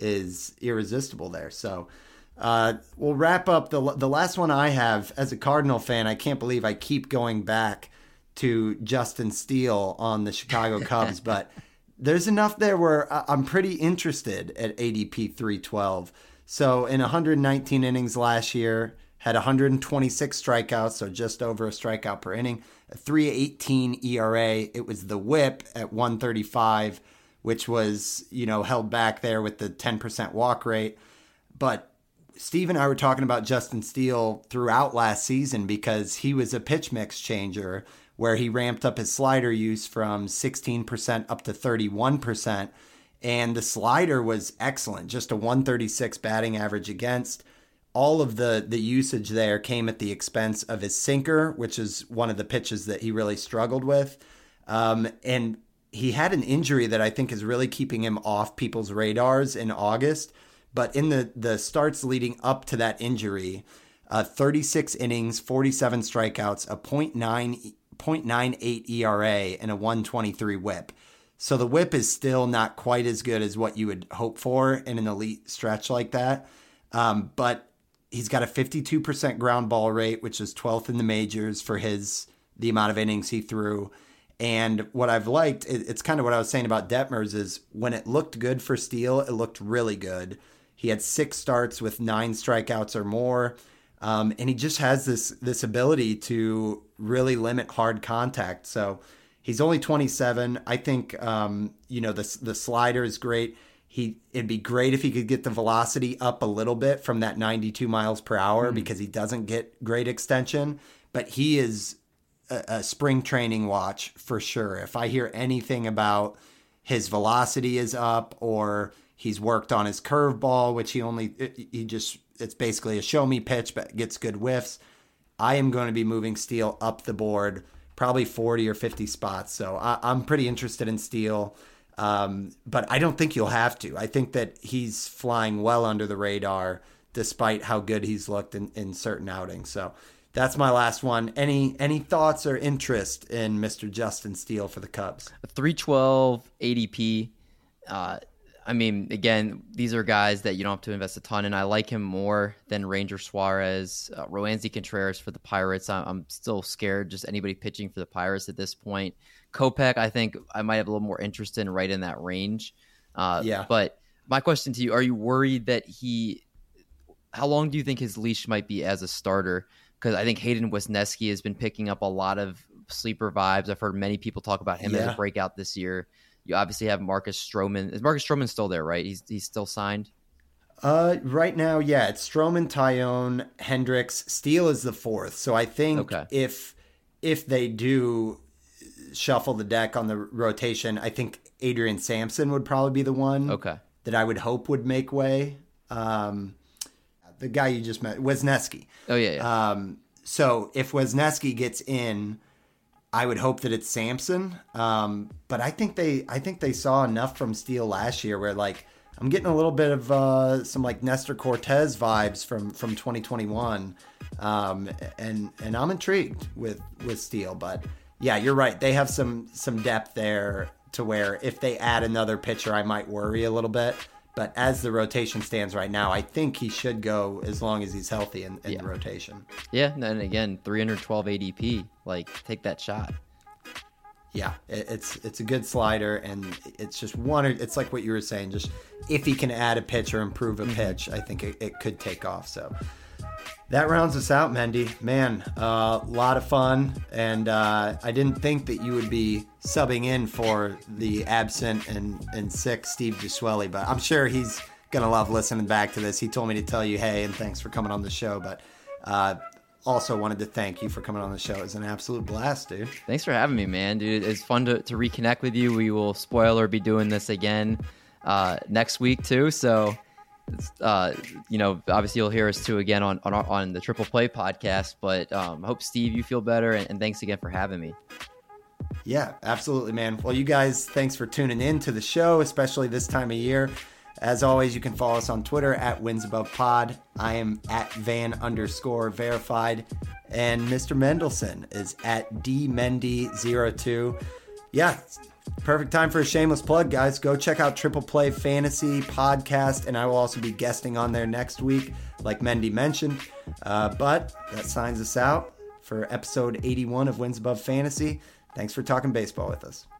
is irresistible there. So uh, we'll wrap up. The the last one I have as a Cardinal fan, I can't believe I keep going back to Justin Steele on the Chicago Cubs, but there's enough there where I'm pretty interested at A D P three twelve. So in one hundred nineteen innings last year, had one hundred twenty-six strikeouts, so just over a strikeout per inning, a three eighteen E R A. It was the whip at one thirty-five, which was, you know, held back there with the ten percent walk rate. But Steve and I were talking about Justin Steele throughout last season because he was a pitch mix changer where he ramped up his slider use from sixteen percent up to thirty-one percent. And the slider was excellent, just a one thirty-six batting average against. All of the, the usage there came at the expense of his sinker, which is one of the pitches that he really struggled with. Um, and he had an injury that I think is really keeping him off people's radars in August. But in the, the starts leading up to that injury, uh, thirty-six innings, forty-seven strikeouts, a point nine eight E R A, and a one twenty-three whip. So the whip is still not quite as good as what you would hope for in an elite stretch like that. Um, but he's got a fifty-two percent ground ball rate, which is twelfth in the majors for his the amount of innings he threw. And what I've liked, it, it's kind of what I was saying about Detmers, is when it looked good for Steele, it looked really good. He had six starts with nine strikeouts or more. Um, and he just has this this ability to really limit hard contact. So he's only twenty-seven. I think, um, you know, the, the slider is great. He It'd be great if he could get the velocity up a little bit from that ninety-two miles per hour mm. because he doesn't get great extension. But he is a, a spring training watch for sure. If I hear anything about his velocity is up or He's worked on his curveball, which he only, he just, it's basically a show me pitch, but gets good whiffs. I am going to be moving Steele up the board, probably forty or fifty spots. So I, I'm pretty interested in Steele, um, but I don't think you'll have to. I think that he's flying well under the radar, despite how good he's looked in, in certain outings. So that's my last one. Any any thoughts or interest in Mister Justin Steele for the Cubs? A three twelve A D P. Uh, I mean, again, these are guys that you don't have to invest a ton in. I like him more than Ranger Suarez, uh, Roansy Contreras for the Pirates. I'm, I'm still scared just anybody pitching for the Pirates at this point. Kopech, I think I might have a little more interest in right in that range. Uh, yeah. But my question to you, are you worried that he – how long do you think his leash might be as a starter? Because I think Hayden Wesneski has been picking up a lot of sleeper vibes. I've heard many people talk about him yeah. as a breakout this year. You obviously have Marcus Stroman. Is Marcus Stroman still there, right? He's he's still signed? Uh, right now, yeah. It's Stroman, Tyone, Hendricks. Steele is the fourth. So I think okay. if if they do shuffle the deck on the rotation, I think Adrian Sampson would probably be the one okay. that I would hope would make way. Um, the guy you just met, Wesneski. Oh, yeah, yeah. Um, so if Wesneski gets in, I would hope that it's Sampson. Um, but I think they I think they saw enough from Steele last year where, like, I'm getting a little bit of uh, some, like, Nestor Cortez vibes from, from twenty twenty-one. Um, and and I'm intrigued with, with Steele. But, yeah, you're right. They have some some depth there to where if they add another pitcher, I might worry a little bit. But as the rotation stands right now, I think he should go as long as he's healthy in, in yeah. the rotation. Yeah, and again, three twelve A D P. Like, take that shot. Yeah, it, it's it's a good slider, and it's just one. It's like what you were saying. Just if he can add a pitch or improve a mm-hmm. pitch, I think it, it could take off. So that rounds us out, Mendy. Man, a uh, lot of fun, and uh, I didn't think that you would be subbing in for the absent and, and sick Steve Giswelli, but I'm sure he's going to love listening back to this. He told me to tell you, hey, and thanks for coming on the show, but uh, also wanted to thank you for coming on the show. It was an absolute blast, dude. Thanks for having me, man, dude. It's fun to, to reconnect with you. We will, spoiler, be doing this again uh, next week, too, so... Uh, you know, obviously you'll hear us too again on on, our, on the Triple Play podcast. But um, hope Steve, you feel better, and, and thanks again for having me. Yeah, absolutely, man. Well, you guys, thanks for tuning in to the show, especially this time of year. As always, you can follow us on Twitter at Wins Above Pod. I am at Van underscore verified, and Mister Mendelson is at D Mendy zero two. Yeah. Perfect time for a shameless plug, guys. Go check out Triple Play Fantasy Podcast, and I will also be guesting on there next week, like Mendy mentioned. Uh, but that signs us out for episode eighty-one of Wins Above Fantasy. Thanks for talking baseball with us.